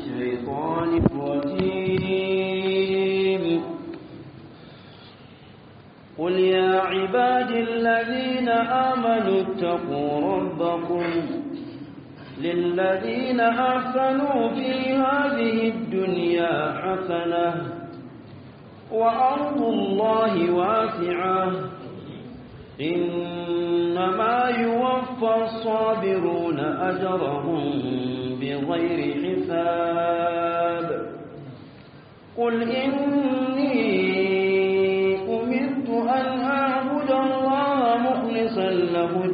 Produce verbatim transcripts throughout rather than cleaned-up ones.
الشيطان الرجيم قل يا عبادي الذين آمنوا اتقوا ربكم للذين أحسنوا في هذه الدنيا حسنة وأرض الله واسعة إنما يوفى الصابرون أجرهم بغير حساب قل إني أمرت أن أعبد الله مخلصا له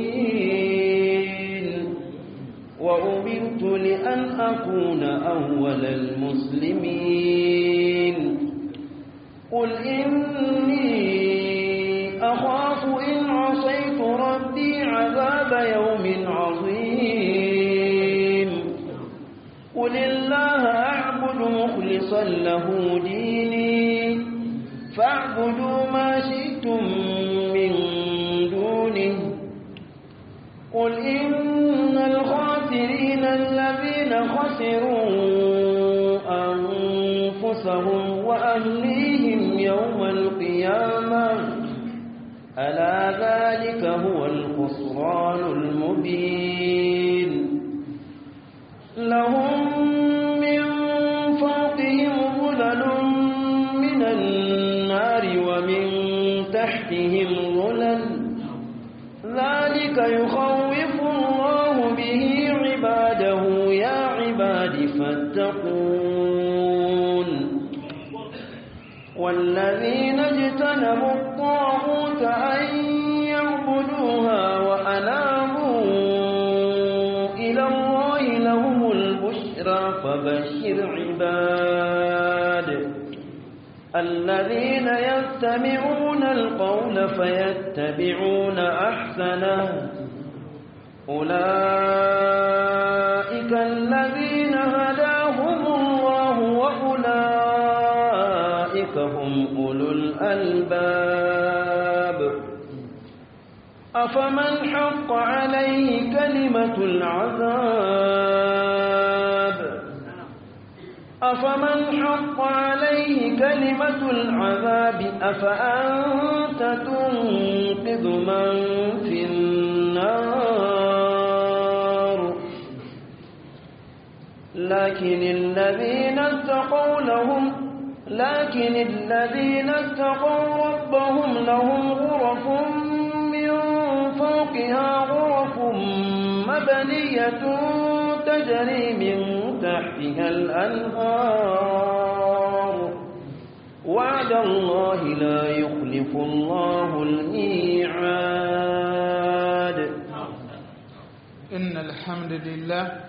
الدين وأمرت لأن أكون أول المسلمين قل إني أخاف إن عصيت ربي عذاب يوم عظيم قل الله أعبد مخلصا له ديني فاعبدوا ما شئتم من دونه قل إن الخاسرين الذين خسروا أنفسهم وأهليهم يوم القيامة ألا ذلك هو الخسران المبين لهم من فوقهم ظلل من النار ومن تحتهم ظلل ذلك يخوف الله به عباده يا عباد فاتقون والذين اجتنبوا الطاغوت أن يعبدوها وأنابوا إلى الله لهم البشرى فبشر عباد الذين يستمعون القول فيتبعون أحسنه أولئك الذين هداهم الله وأولئك هم أولو الألباب أفمن حق عليه كلمة العذاب أفمن حق عليه كلمة العذاب أفأنت تنقذ من في النار لكن الذين اتقوا لهم لكن الذين اتقوا ربهم لهم غرف من فوقها غرف مبنية تجري من تحتها الأنهار وعد الله لا يخلف الله الميعاد إن الحمد لله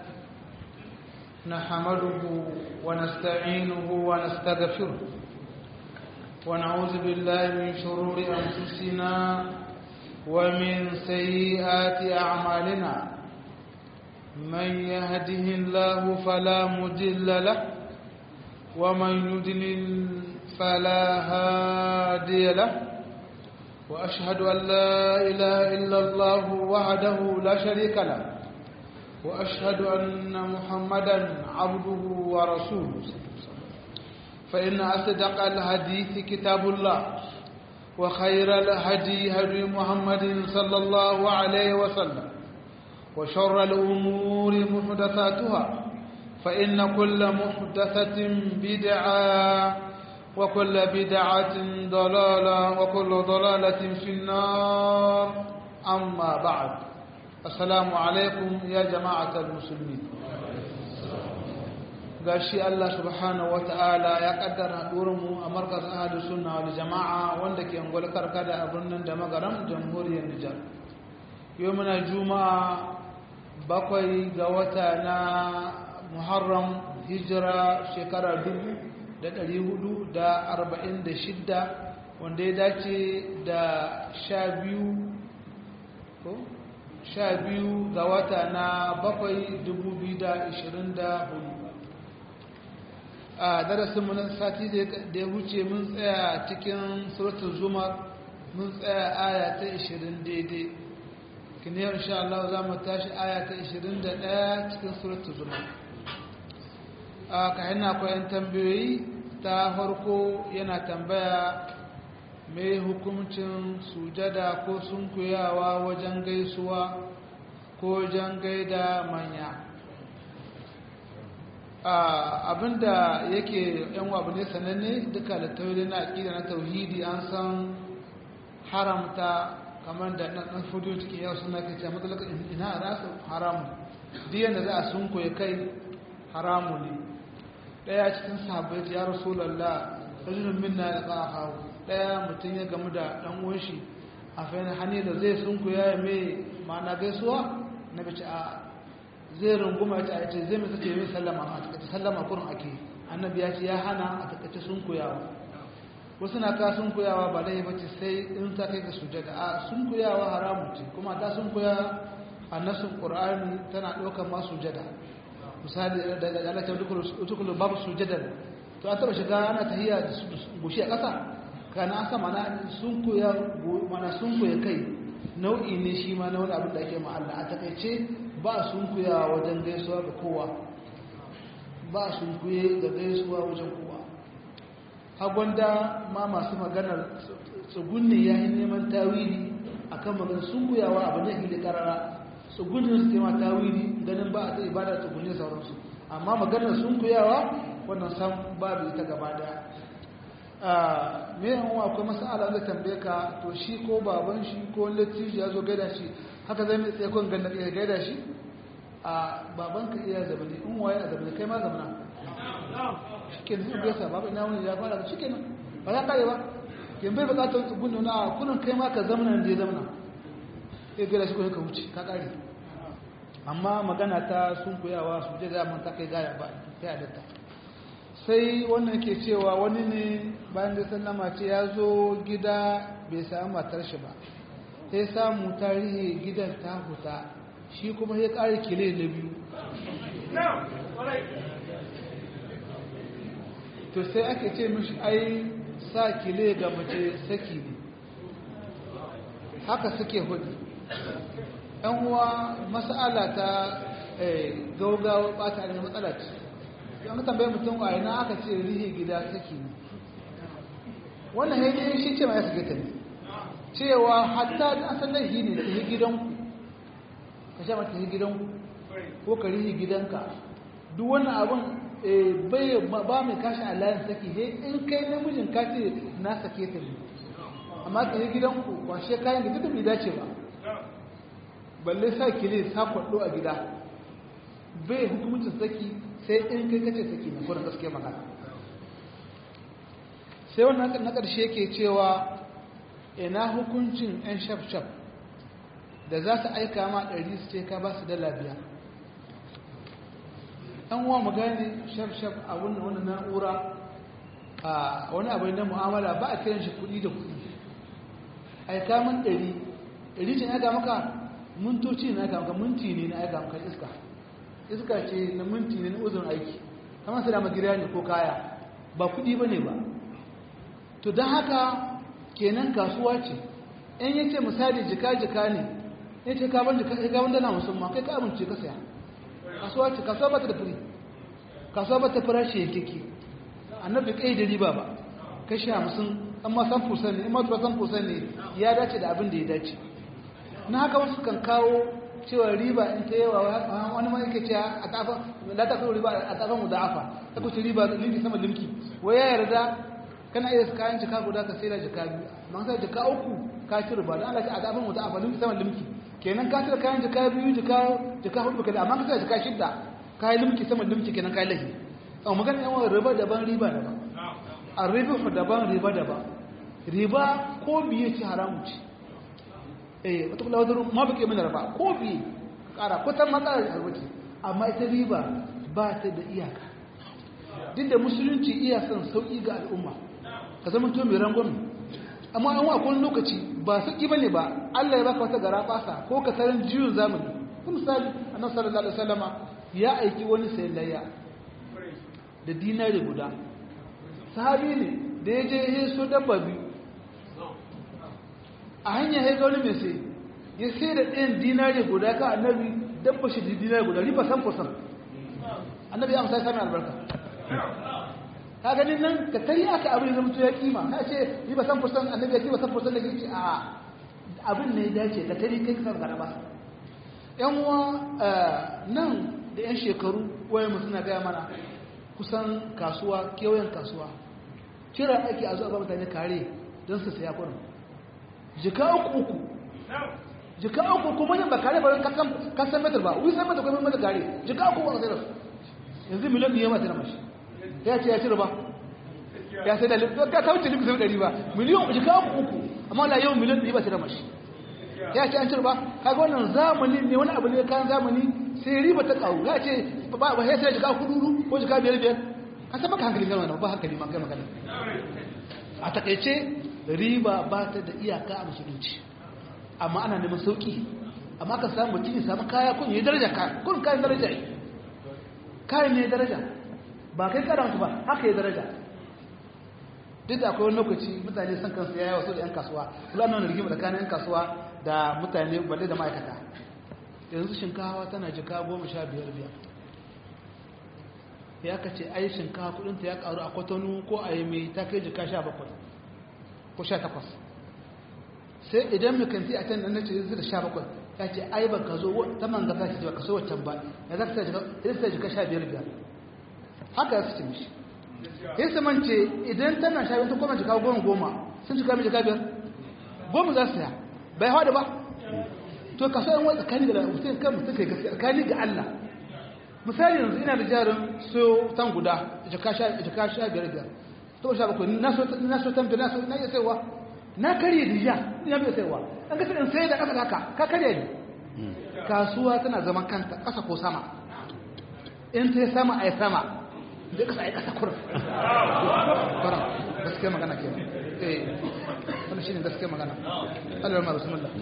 نحمده ونستعينه ونستغفره ونعوذ بالله من شرور أنفسنا ومن سيئات أعمالنا من يهده الله فلا مضل له ومن يضلل فلا هادي له وأشهد أن لا إله إلا الله وحده لا شريك له وأشهد أن محمدا عبده ورسوله فإن أصدق الحديث كتاب الله وخير الهدي هدي محمد صلى الله عليه وسلم وشر الأمور محدثاتها فإن كل محدثة بدعة وكل بدعة ضلالة وكل ضلالة في النار أما بعد السلام عليكم يا جماعة المسلمين gashi Allah subhanahu wata'ala ya kaddara haɗuwarmu a markaz ahadu sunna wal jama'a wanda ke angol karkada a birnin da magaram jamhuriyar Nijar yau muna juma'a bakwai ga wata na Muharram hijira shekara dubu da ɗari hudu da arba'in da shidda wanda ya dace da sha biyu ko sha biyu ga wata na bakwai dubu biyu da ishirin da hudu a darasinmu na sati da ya wuce mun tsaya cikin suratul zumar mun tsaya aya ta ishirin daidai kiniyar insha Allah za mu tashi aya ta ishirin da ɗaya cikin suratul zumar a ka hina akwai tambayoyi ta farko yana tambaya mai hukuncin sujada ko sunkuyawa wajen gaisuwa ko wajen gaida manya abinda yake yan abu ne sananne duka da tauhidi na aƙida na tauhidi an san haramta kamar da ɗan fudu cikin yau suna ke ce matsalaka ina a rasu haramu diyan da za a sunkuya kai haramu ne ɗaya cikin sahabbai ya rasulallah rajulun minna da ƙahawu ɗaya mutum ya gamu da ɗan uwanshi a fahimta hannu da zai sunkuya mai ma'ana gaisuwa na bace a zai runguma ya ce a ce zai mai sace mai sallama a takaice sallama kurin ake annabi ya ce ya hana a takaice sunkuyawa wasu na ka sunkuyawa ba dai bace sai in ta kai ga sujada a sunkuyawa haramu ce kuma ta sunkuya a nasin qur'ani tana ɗaukar ma sujada misali daga Allah ta dukulu babu sujada to an taba shiga ana tahiyya da gushi a ƙasa kana aka mana sunkuya mana sunkuya kai nau'i ne shi ma na wani abin da ake ma Allah a takaice ba sunkuya wajen gaisuwa ga kowa ba sunkuye ga gaisuwa wajen kowa hagwanda ma masu maganar tsugunne ya yi neman tawili a kan maganar sunkuyawa abin da hili karara tsugunne su tema tawili ganin ba a ta ibada tsugunne sauransu amma maganar sunkuyawa wannan san babu ita gaba daya me yawan akwai masala da tambaye ka to shi ko baban shi ko lattijo ya zo gaida shi haka zai mai tsaikon ganin ya gaida shi a babanka iya zamani in waye a zamani kai ma zamana shi ke nufin gaisa babu ina wani ya fara da shi ke nan ba ya kare ba yin bai bukatar gundu na kunan kai ma ka zamana da ya zamana ya gaida shi ko ka wuce ka kare amma magana ta sun koyawa su je zaman ta kai gaya ba ta yadatta sai wannan ke cewa wani ne bayan da sallama ce ya zo gida bai samu matar shi ba sai samu tarihi gidan ta huta shi kuma ya ƙari kile na biyu to sai ake ce mishi ai sa kile ga mace saki ne haka suke hudu ɗan uwa mas'ala ta gaugawa ɓata da matsala ce don tambaye mutum a yana aka ce rihe gida saki ne wannan haidai shi ce ma ya sake ta ne cewa hatta da asan laifi ne ta yi gidanku ka sha mata yi gidanku ko ka rihe gidanka duk wannan abin bai ba mai kashi a layin saki he in kai namijin ka ce na sake ta ne amma ka yi gidanku kwashe kayan gida da bai dace ba balle sa kile sa kwaɗo a gida bai hukumcin saki sai in kai kace saki na kuma gaske magana sai wannan na ƙarshe ke cewa ina hukuncin 'yan shaf-shaf da za su aika ma ɗari su ce ka ba su dala biya ɗan uwa mu gane shaf-shaf a wannan na'ura a wani abu na mu'amala ba a kiran shi kuɗi da kuɗi aika min ɗari ɗari ce na aika maka mintoci na aika maka minti ne na aika maka iska iska ce na minti ne na uzurin aiki kamar su da magira ne ko kaya ba kuɗi ba ne ba to don haka kenan kasuwa ce in yace misali jika-jika ne ya ce gaban dala musamman kai ka amince ka saya kasuwa ce kasuwa ba ta da firi kasuwa ba ta farashi yankeke annabi kai da riba ba kashi hamsin amma san fusan ne amma san fusan ne ya dace da abin da ya dace na haka wasu kan kawo cewa riba in ta yawa wani ma yake ce a tafa la ta kawo riba a tafa mu da'afa ta kuce riba limki sama limki wai ya yarda kana iya kayan jika guda ka saida jika biyu amma sai jika uku ka ci riba dan Allah ya tafa mu da'afa limki sama limki kenan ka ci kayan jika biyu jika jika hudu kada amma ka sai jika shidda kai limki sama limki kenan kai lahi amma magana yawan riba daban riba daban arribu daban riba daban riba ko biye ci haramu ci eh wata kula wadda ma bake mana riba ko biye kara kusan matsalar harbaci amma ita riba ba ta da iyaka duk da musulunci iya son sauki ga al'umma ka zama to mai rangwami amma an wa kun lokaci ba sauki bane ba Allah ya baka wata gara fasa ko ka tarin jiyun zamani kuma misali annabi sallallahu alaihi wasallama ya aiki wani sayayya da dinari guda sahabi ne da ya je ya so dabba biyu a hanya ya ga wani mai sai ya sai da ɗayan dinari guda ka annabi dabba shi da dinari guda riba san kusan annabi ya amsa ya sami albarka ka ganin nan ka tari aka abin da mutum ya kima ka ce yi ba san fursan annabi ya ce ba san fursan da yake a abin ne ya dace ka tari kai ka garaba yan uwa nan da yan shekaru waye mu suna gaya mana kusan kasuwa kewayen kasuwa kira ake a zuwa ba mutane kare don su saya kurin jika uku uku jika uku kuma yin ba kare ba kasan kasan metar ba wai san metar kuma metar kare jika uku ba sai da su yanzu miliyan ne ya mata na mashi ya ce ya ci riba ya sai da ka kauce duka sai dari ba miliyan jika uku uku amma la yau miliyan ne ba sai da mashi ya ce an ci riba kaga wannan zamani ne wani abu ne kan zamani sai riba ta kawo ya ce ba ba sai jika hudu ko jika biyar biyar ka san baka hankali kana ba hankali man kai magana a takeice riba ba ta da iyaka a musulunci amma ana neman sauki amma ka samu mutum ya samu kaya kun yi daraja ka kun kayan daraja yi kayan ne daraja ba kai kada mutu ba haka yi daraja duk da akwai wani lokaci mutane san kansu ya yi wasu da 'yan kasuwa kula nuna rigima da kayan 'yan kasuwa da mutane balle da ma'aikata yanzu shinkawa tana jika goma sha biyar biyar ya ka ce ai shinkawa kudinta ya karu a kwatano ko a yi mai ta kai jika sha bakwai ko sha takwas sai idan mai kanti a can nan na ce zai da sha bakwai ya ce ai ba ka zo ta manga ta ce ba ka so wancan ba ya za ka sa jika sha biyar biyar haka ya su ce mishi ya saman ce idan tana sha biyar ta koma jika goma goma sun jika mai jika biyar goma za su saya bai hawa da ba to ka so yan wata tsakani da mutum kan mutum kai gaskiya tsakani ga Allah misali yanzu ina da jarin so tan guda jika sha biyar biyar to sha bakwai na so tan biyar na so na iya saiwa na karye dija ina bai saiwa an ga in sai da kasa haka ka karye ne kasuwa tana zaman kanta kasa ko sama in ta sama ai sama da kasa ai kasa kurf bara gaskiya magana ke eh wannan shine gaskiya magana Allah ma bismillah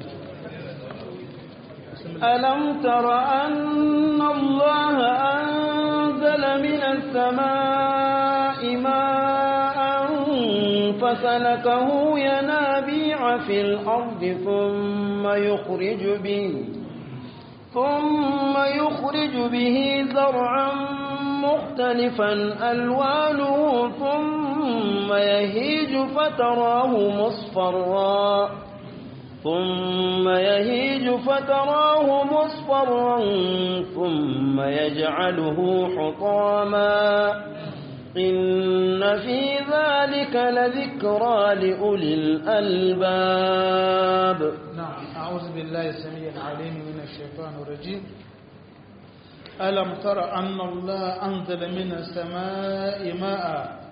ألم تر أن الله أنزل من السماء ماء فسلكه ينابيع في الأرض ثم يخرج به ثم يخرج به زرعا مختلفا ألوانه ثم يهيج فتراه مصفرا ثم يهيج فتراه مصفرا ثم يجعله حطاما إن في ذلك لذكرى لأولي الألباب. نعم أعوذ بالله السميع العليم من الشيطان الرجيم. ألم تر أن الله أنزل من السماء ماء.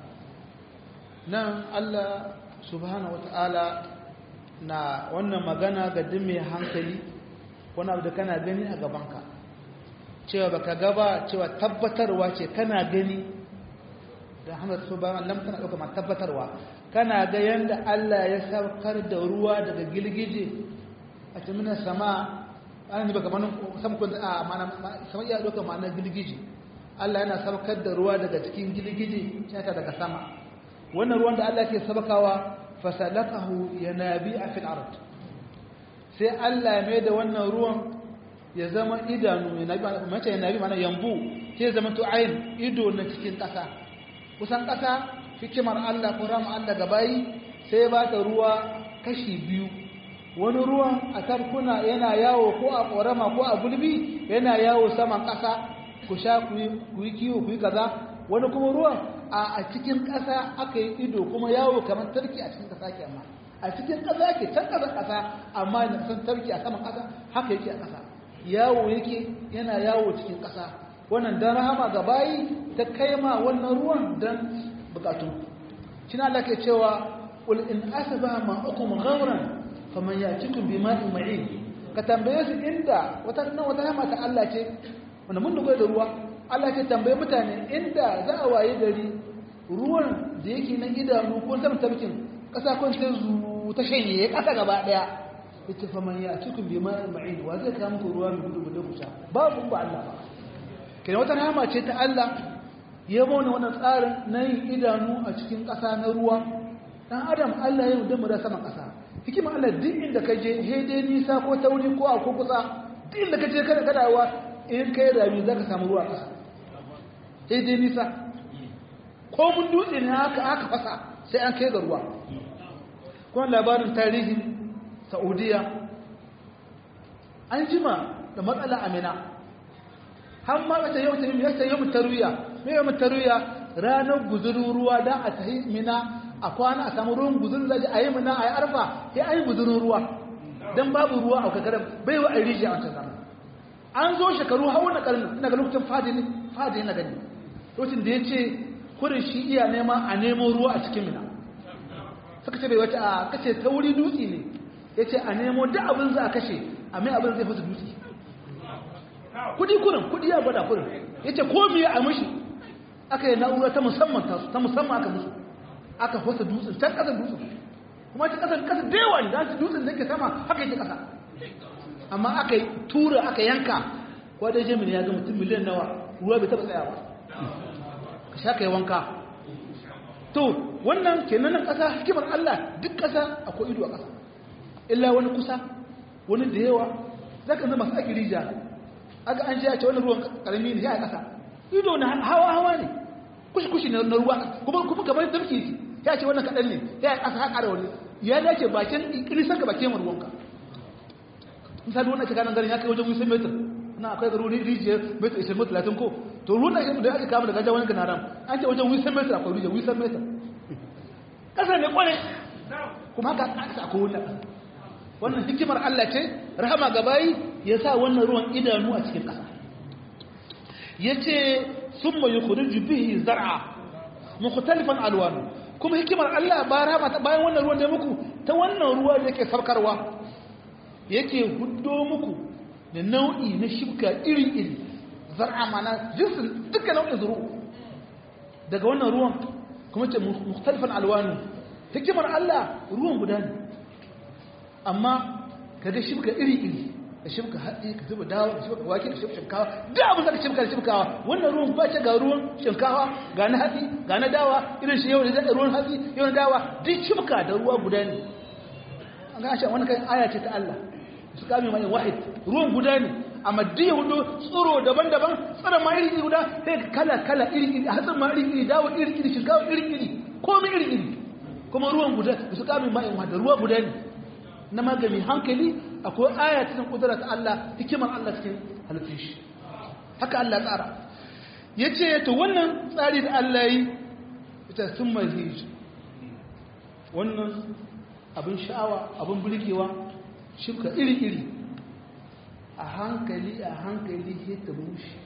نعم الله سبحانه وتعالى na wannan magana ga duk mai hankali wani abu da kana gani a gabanka cewa baka gaba cewa tabbatarwa ce kana gani da hamad subhanahu lam tana dauka ma tabbatarwa kana ga yanda Allah ya saukar da ruwa daga gilgije a cikin sama an baka manan sama kun a mana sama ya dauka ma'anar gilgije Allah yana saukar da ruwa daga cikin gilgije ta daga sama wannan ruwan da Allah ke sabakawa fasalakahu yanabi'a fil ard sai Allah mai da wannan ruwan ya zama idanu yanabi mace yanabi mana yambu sai zama to ayin ido na cikin kasa kusan kasa hikimar Allah ko ram Allah gabayi sai ba ta ruwa kashi biyu wani ruwan a tarkuna yana yawo ko a korama ko a gulbi yana yawo saman kasa ku sha ku yi kiwo ku yi kaza wani kuma ruwan a cikin ƙasa aka yi ido kuma yawo kamar tarki a cikin ƙasa ke amma a cikin ƙasa ke can ƙasar ƙasa amma na san tarki a saman ƙasa haka yake a ƙasa yawo yake yana yawo cikin ƙasa wannan dan rahama ga bayi ta kai ma wannan ruwan dan bukatu shi na Allah ke cewa qul in asaba ma'ukum ghawran faman ya'tikum bima'in ma'in ka tambaye su inda wata wata rahama ta Allah ce wanda mun dogara da ruwa Allah ke tambaye mutane inda za a waye gari ruwan da yake na idanu ko sama tabkin kasa kun ta zu ta shanye kasa gaba daya ita fa man ya cikin bi ma'in ma'in wa zai kawo muku ruwa mai gudu gudu kusa babu ba Allah ba kina wata rahama ce ta Allah ya bauna wannan tsarin na yin idanu a cikin kasa na ruwa dan adam Allah ya mudamu da sama kasa hikima Allah duk inda ka je hede nisa ko tauri ko a ko kusa duk inda ka je kada kadawa in kai rami zaka samu ruwa kasa sai dai nisa ko mun dutse ne haka aka fasa sai an kai ga ruwa kuma labarin tarihin Saudiya an jima da matsala amina har ma ta yau ta yau ta yau tarwiya me yau tarwiya ranar guzurin ruwa da a tahi mina a kwana a samu ruwan guzurin da a yi mina a yi arfa sai an yi guzurin ruwa dan babu ruwa a kakar bai wa airishi a wancan zaman an zo shekaru hawa na karni ina ga lokacin fadi ne fadi na gani lokacin da ya ce kurin shi iya nema a nemo ruwa a cikin mina suka ce bai wata a kace ta wuri dutse ne ya ce a nemo duk abin za a kashe a mai abin zai fasa dutse kudi kurin kudi ya gwada kurin ya ce ko miya a mashi aka yi na'ura ta musamman ta musamman aka musu aka fasa dutsen can kasar dutsen kuma ta kasar kasar da yawa da ta dutsen da ke sama haka yake kasa amma aka yi tura aka yanka ko da jami'in ya ga mutum miliyan nawa ruwa bai taba tsaya ba ka sha ka yi wanka to wannan kenan nan kasa hikimar Allah duk kasa akwai ido a kasa illa wani kusa wani da yawa zaka zama masu ake rija aga an ji a ce wani ruwan karami ne ya kasa ido na hawa hawa ne kushi kushi na ruwa kuma kuma kamar tafki ya ce wannan kadan ne ya kasa haka da wani ya dace bakin kilisan ka bakin ruwanka misali wannan ke ganin garin ya kai wajen wisan metar na akwai garu rijiyar metar ishirin metar talatin ko to ruwan ake da ake kama daga gajen wani ganaran an ce wajen wisan metar akwai rijiyar wisan metar kasar ne kwane kuma haka kasa akwai wannan wannan hikimar Allah ce rahama ga bayi ya sa wannan ruwan idanu a cikin kasa yace summa yukhriju bihi zar'a mukhtalifan alwanu kuma hikimar Allah ba rahama bayan wannan ruwan da muku ta wannan ruwa da yake sarkarwa yake huddo muku da nau'i na shibka iri-iri zar'a mana jinsin duka nau'in zuru daga wannan ruwan kuma ce mukhtalifan alwanu hikimar Allah ruwan guda ne amma kaga shibka iri-iri da shibka haɗi ka zuba dawa da shibka wake da shibka shinkawa duk abin da ka shibka da shibkawa wannan ruwan ba ce ga ruwan shinkawa ga na haɗi ga na dawa irin shi yau da ruwan haɗi yau na dawa duk shibka da ruwa guda ne an ga shi wani kan aya ce ta Allah su kame mai wahid ruwan guda ne amma duk yahudu tsoro daban-daban tsara ma iri guda sai kala kala iri iri hatsin ma iri iri dawa iri iri shinkawa iri iri komai iri iri kuma ruwan guda su kame mai wahid ruwa guda ne na magani hankali akwai aya cikin kudura ta Allah hikimar Allah cikin halittun shi haka Allah tsara yace to wannan tsari da Allah yi ita sun mazij wannan abin sha'awa abin bulkewa shibka iri-iri a hankali a hankali sai ta bushe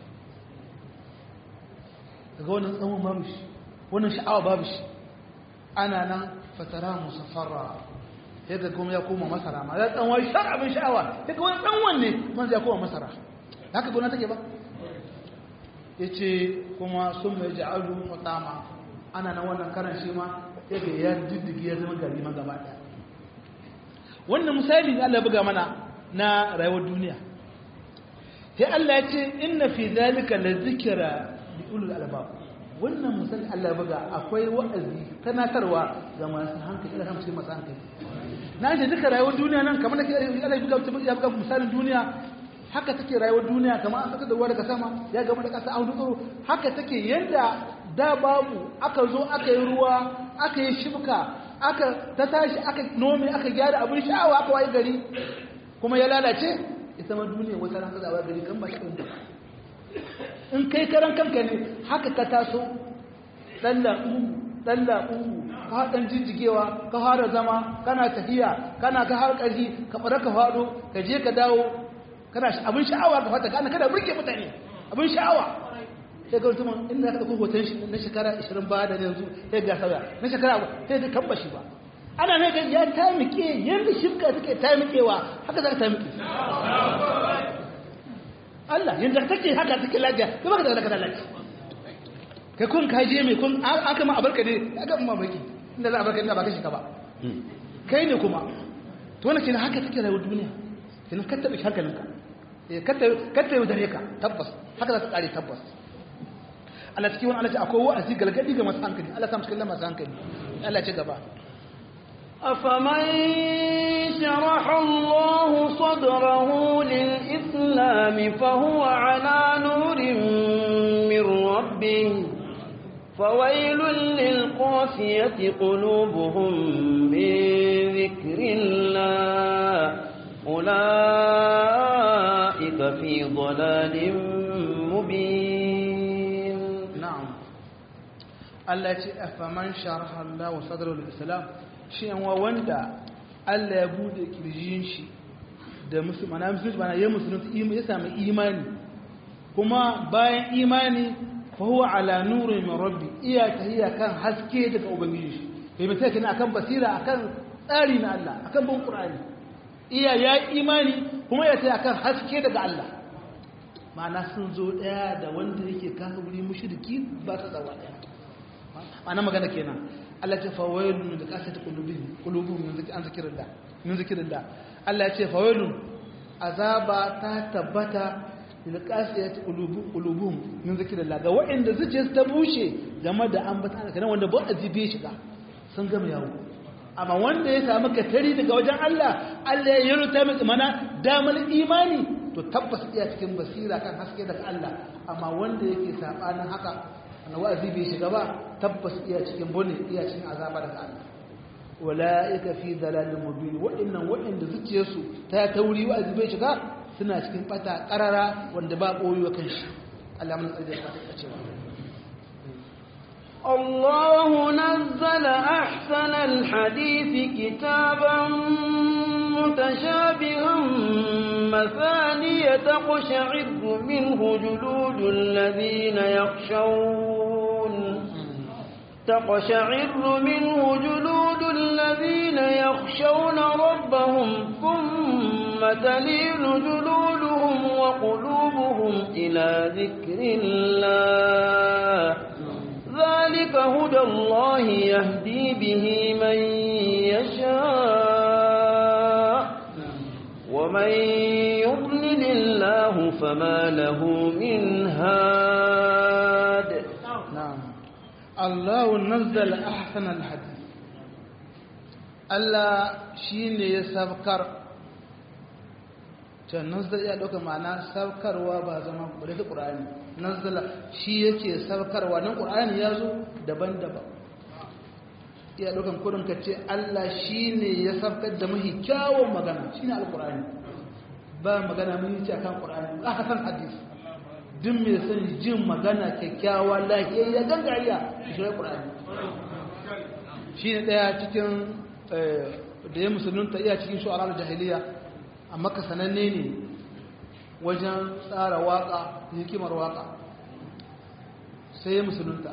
daga wannan tsawon babu shi wannan sha'awa babu shi ana nan fatara musafarra yadda kuma ya koma masara ma ya dan wai shar abin sha'awa daga wani dan wanne man ya koma masara haka gona take ba yace kuma sun mai ja'alu mutama ana nan wannan karan shi ma yadda ya diddige ya zama gari ma gaba daya wannan misali ne Allah ya buga mana na rayuwar duniya sai Allah ya ce inna fi zalika la zikra li ulul albab wannan misali Allah ya buga akwai wa'azi tanatarwa ga masu hankali da masu masu hankali na ce duka rayuwar duniya nan kamar nake Allah ya buga ya buga misalin duniya haka take rayuwar duniya kamar an saka da ruwa daga sama ya gama da kasa an dutso haka take yanda da babu aka zo aka yi ruwa aka yi shibka aka ta tashi aka nome aka gyara abin sha'awa aka waye gari kuma ya lalace ita ma duniya wata ran kaza gari kan ba shi ɗin in kai karan kanka ne haka ka taso dan la'u dan la'u ka dan jijjigewa ka fara zama kana tafiya kana ka har ƙarfi ka fara ka fado ka je ka dawo kana abin sha'awa ka fata kana kada burge mutane abin sha'awa sai ga mutum inda ka dauko hoton shi na shekara ashirin ba da yanzu sai ga sauya na shekara sai ka kamba shi ba ana ne ga ya taimake yanda shifka take taimikewa haka za ka taimake Allah yanda take haka take lafiya kai baka da laka lafiya kai kun ka je mai kun aka ma abarka ne aka ma baki inda za a barka inda ba ka shi ka ba kai ne kuma to wannan kina haka take rayuwar duniya kina ka tabi hankalinka eh ka ka tabi dare ka tabbas haka za ta kare tabbas Allah cikin wani Allah ce akwai wa'azi galgadi ga masu hankali Allah samu cikin masu hankali Allah ce gaba أفمن شرح الله صدره للإسلام فهو على نور من ربه فويل للقاسية قلوبهم من ذكر الله أولئك في ضلال مبين. نعم. التي أفمن شرح الله وصدره للإسلام شيء ووندا Allah ya bude kirjin shi da musulmana musulmi bana ya musulmi ya samu imani kuma bayan imani fa huwa ala nurin min rabbi iya tahiya kan haske daga ubangiji shi bai mutai kana akan basira akan tsari na Allah akan bin Qur'ani iya ya imani kuma ya tahiya akan haske daga Allah ma'ana sun zo daya da wanda yake kafiri mushriki ba ta tsawa daya ma'ana magana kenan Allah ce fawailun min qasati qulubihim qulubuhum min zikri an zikrillah min zikrillah Allah ya ce fawailun azaba ta tabbata min qasati qulubuhum min zikrillah ga wanda zuciyarsu ta bushe game da ambata kana wanda ba azibe shi ga sun gama yawo amma wanda ya samu katari daga wajen Allah Allah ya yarda mai mana damar imani to tabbas iya cikin basira kan haske daga Allah amma wanda yake sabanin haka na wa'azi bai shiga ba tabbas iya cikin bone iya cikin azaba daga Allah walaika fi dalalin mubin wa'annan wa'anda zuciyarsu ta tauri wa'azi bai shiga suna cikin bata karara wanda ba koyo kan shi Allah mun tsare ka cewa الله نزل أحسن الحديث كتابا متشابها مثانية تقشعر منه جلود الذين يخشون تقشعر منه جلود الذين يخشون ربهم ثم تلين جلودهم وقلوبهم إلى ذكر الله ذلك هدى الله يهدي به من يشاء ومن يضلل الله فما له من هاد. نعم. الله نزل أحسن الحديث الله شين يسبكر can nazzal ya dauka ma'ana saukarwa ba zama bare da Qur'ani nazzala shi yake saukarwa nan Qur'ani yazo daban-daban ya daukan kurin kace Allah shine ya saukar da mahi kyawun magana shine alqur'ani ba magana mun yi akan Qur'ani aka san hadisi duk mai san jin magana kyakkyawa lafiya gangariya shi Qur'ani shine daya cikin da ya musulunta iya cikin shu'ara al-jahiliya amma ka sananne ne wajen tsara waka hikimar waka sai ya musulunta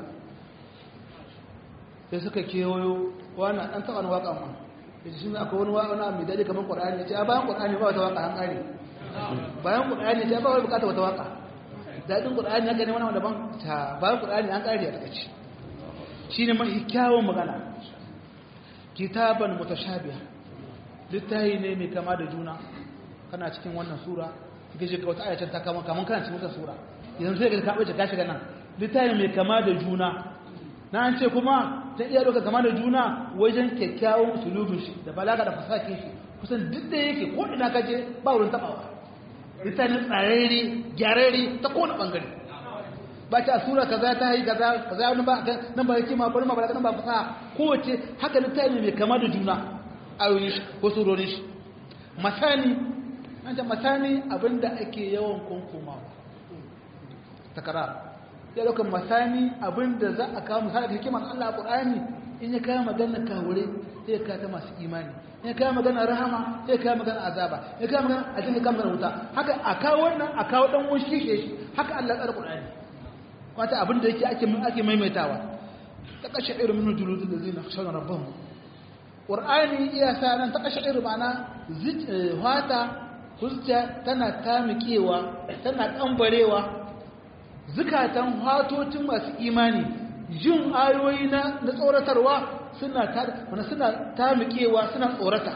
sai suka kewayo wani ɗan taɓa na waka ma ya ce shi ne akwai wani wani mai daji kamar ƙwar'ani ya ce a bayan ƙwar'ani ba wata waka an ƙari bayan ƙwar'ani ya ce ba wani bukata wata waka daɗin ƙwar'ani haka ne wani daban ta bayan ƙwar'ani an ƙari a takaici shi ne mai kyawun magana kitaban mutashabiha littahi ne mai kama da juna kana cikin wannan sura kike je ka wata ayatan ta kama kaman kana cikin wata sura yanzu sai ka bace ka shiga nan littafi mai kama da juna na an ce kuma ta iya doka kama da juna wajen kyakkyawan usulubin shi da balaga da fasahin shi kusan duk da yake ko ina kaje ba wurin tabawa littafin tsararre gyararre ta kowane bangare ba ta sura kaza ta yi kaza kaza wani ba nan ba yake ma bari ma balaga nan ba fasaha kowace haka littafi mai kama da juna ayoyin shi ko surorin shi masani an ta masani abinda ake yawan kunkumawa takarar ya daukan masani abinda za a kawo misali da hikimar Allah a Qur'ani in ya kawo magana kawure sai ya kawo ta masu imani in ya kawo magana rahama sai ya kawo magana azaba ya kawo magana a cikin kamar wuta haka a kawo wannan a kawo dan wani shi shi haka Allah tsara Qur'ani wata abinda yake ake ake maimaitawa ta kashe irin min juludul ladina khashana rabbahum Qur'ani iya sa nan ta kashe irin ma'ana wata hujja tana tamikewa tana kambarewa zukatan hatocin masu imani jin ayoyi na na tsoratarwa suna ta suna tamikewa suna tsorata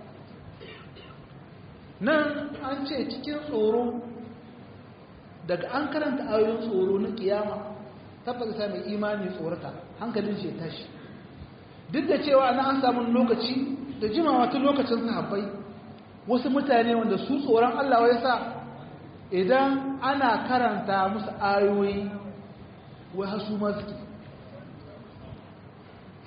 nan an ce cikin tsoro daga an karanta ayoyin tsoro na kiyama tabbata mai imani tsorata hankalin shi ya tashi duk da cewa na an samu lokaci da jimawa tun lokacin sahabbai wasu mutane wanda su tsoron Allah ya sa idan ana karanta musu ayoyi wai hasu ma suke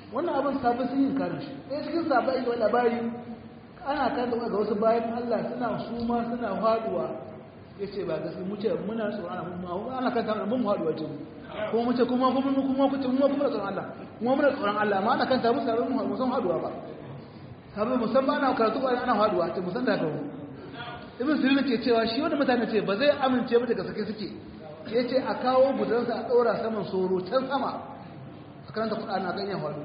wannan abin sabu sun yi karin shi ɗaya cikin sabu ake wani labari ana kan ga wasu bayan Allah suna suma suna haduwa ya ce ba gaske mu ce muna tsoron Allah ana kan tamu mun haduwa ce kuma mu ce kuma kuma kuma kuma kuma kuma tsoron Allah kuma muna tsoron Allah amma ana kan tamu sabon mu san haduwa ba sabon musamman ana karatu ba ana haduwa ce musan da ka ibn sirin ke cewa shi wanda mutane ce ba zai amince ba daga sake suke yace a kawo gudansa a daura saman soro can sama a karanta Qur'ani a ganyen hadu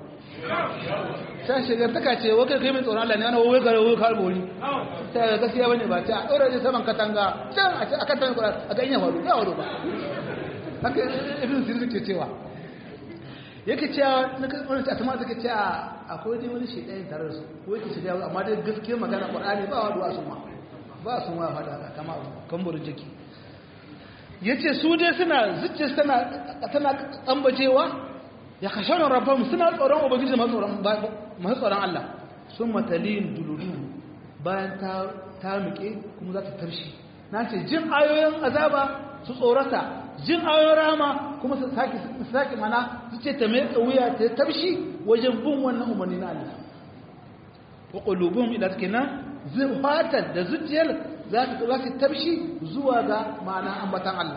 sai shigar taka ce wai kai mai tsoron Allah ne ana wai gare wai kar bori sai gaskiya bane ba ta daura ne saman katanga can a ce akan tan Qur'ani a ganyen hadu ya wado ba haka ibn sirin ke cewa yake cewa na wani ta tama take cewa akwai dai wani shedayin tare da su ko yake shiga amma dai gaskiya magana Qur'ani ba wadu a suma ba su ma fada kama kamburin jiki yace su dai suna zuciya tana tana tsambacewa ya kasharon rabbam suna tsoron ubangiji masu tsoron masu tsoron Allah sun matalin duludu bayan ta ta muke kuma za ta tarshi nace jin ayoyin azaba su tsorata jin ayoyin rahama kuma su saki su saki mana zuciya ta mai wuya ta tarshi wajen bin wannan umarni na Allah wa qulubuhum ila sakina zirfatar da zuciyar za ta tabshi zuwa ga ma'ana ambatan Allah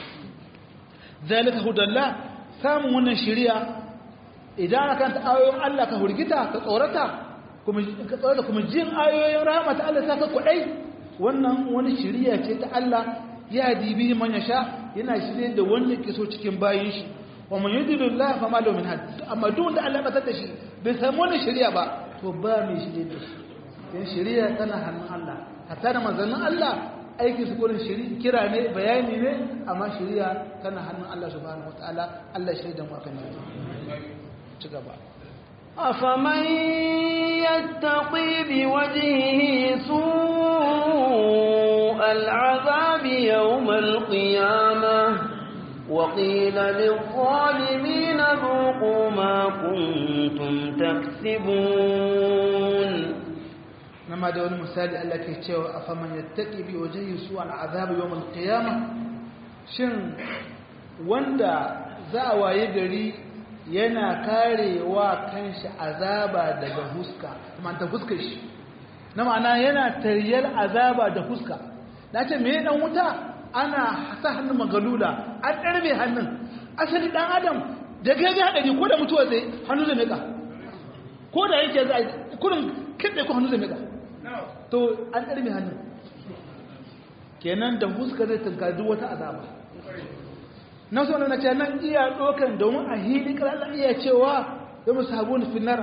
zalika hudalla samun wannan shari'a idan aka ta ayoyin Allah ka hurgita ka tsorata kuma ka tsorata kuma jin ayoyin rahmat Allah saka kudai wannan wani shari'a ce ta Allah ya dibi man yasha yana shirye da wanda ke so cikin bayin shi wa man yudillahu fa ma lahu min had amma duk wanda Allah ya da shi bai samu wannan shari'a ba to ba mai shirye da shi yan shari'a tana hannun Allah hatta da manzannin Allah aiki su gurin shari'a kira ne bayani ne amma shari'a tana hannun Allah subhanahu wataala Allah shaida mu akan nan ci gaba afaman yattaqi bi wajhihi su'al 'adhabi yawm al-qiyamah wa qila lil-zalimin dhuqu ma kuntum taksibun nama da wani misali Allah ke cewa a faman yattaqi bi wajhi su al'azab yawm al-qiyamah shin wanda za a waye gari yana karewa kanshi azaba daga huska kuma ta huskar shi na ma'ana yana tariyar azaba da huska nace me dan wuta ana sa hannun magalula an darbe hannun asali dan adam da gaga hadari ko da mutuwa zai hannu zai meka ko da yake zai kurin kide ko hannu zai meka to an ɗarmi hannun kenan da huska zai tunkari wata azaba na so na ce nan iya ɗokan domin a hili ƙarar iya cewa yau mai sahabuna finnar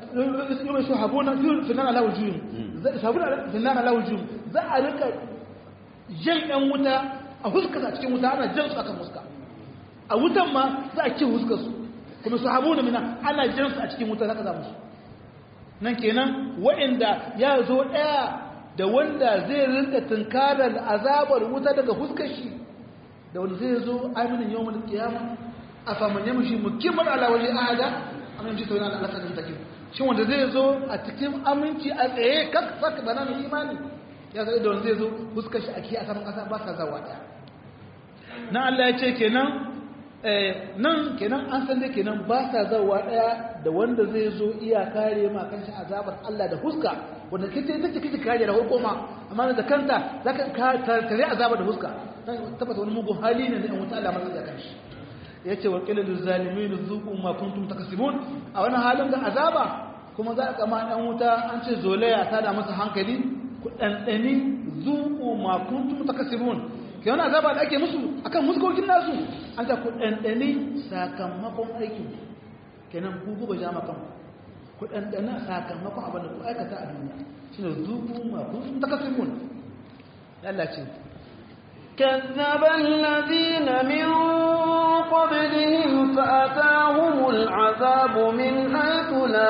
alawujiyun finnar alawujiyun za a rika jan ɗan wuta a huska a cikin wuta ana jan su akan huska a wutan ma za a ce huska su kuma sahabuna mina ana jan su a cikin wuta za ka zamu su nan kenan waɗanda ya zo ɗaya da wanda zai rinka tunkarar azabar wuta daga fuskar shi da wanda zai zo aminin yau mulki kiyama a famanye mushi mukimar alawaji ahada aminci tauna da alaƙar takin shi wanda zai zo a cikin aminci a tsaye kak saka bana mai imani ya zai da wanda zai zo fuskar shi a kiya a saman ƙasa ba sa zawa ɗaya na Allah ya ce kenan nan kenan an san da kenan ba sa zawa daya da wanda zai zo iya kare ma kanshi azabar Allah da huska wanda kike take kike kare da hukuma amma da kanta zaka tare azabar da huska tabbata wani mugun hali ne da wuta Allah mai da kanshi yace wa qilal zalimin zuqu ma kuntum takasibun a wannan halin da azaba kuma za ka ma dan wuta an ce zolaya ta da masa hankali ku dandani zuqu ma kuntum takasibun ke wani azaba da ake musu akan muskokin nasu an ta ku ɗanɗani sakamakon aikin kenan gugu ba jama kan ku ɗanɗana sakamakon abin da ku aikata a duniya shi ne zuku makon sun ta kasar mun lalace كذب الذين من قبلهم فأتاهم العذاب من حيث لا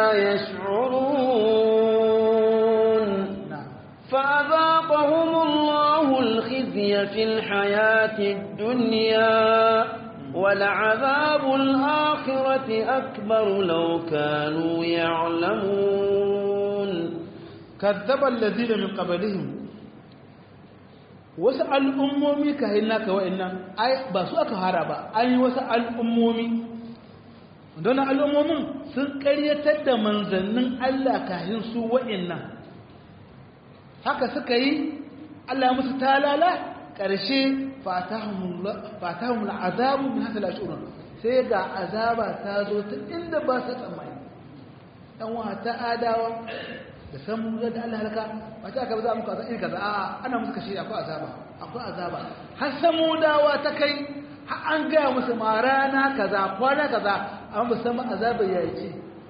يشعرون فأذاقهم الله الخزي في الحياة الدنيا ولعذاب الآخرة أكبر لو كانوا يعلمون كذب الذين من قبلهم وسأل أمومي كهناك وإنا أي بسوء كهرباء أي وسأل أمومي don al'ummomin sun ƙaryatar da manzannin Allah kafin su wa'annan haka suka yi Allah musu talala ƙarshe fatahumul azabu min hasala shurun sai ga azaba ta zo ta inda ba su tsammani dan wa ta adawa da san da Allah halaka ba ta ka ba za mu kaza in kaza a ana musu kashi akwai azaba akwai azaba har samudawa ta kai har an ga musu ma rana kaza kwana kaza amma ba san azaba yayi ce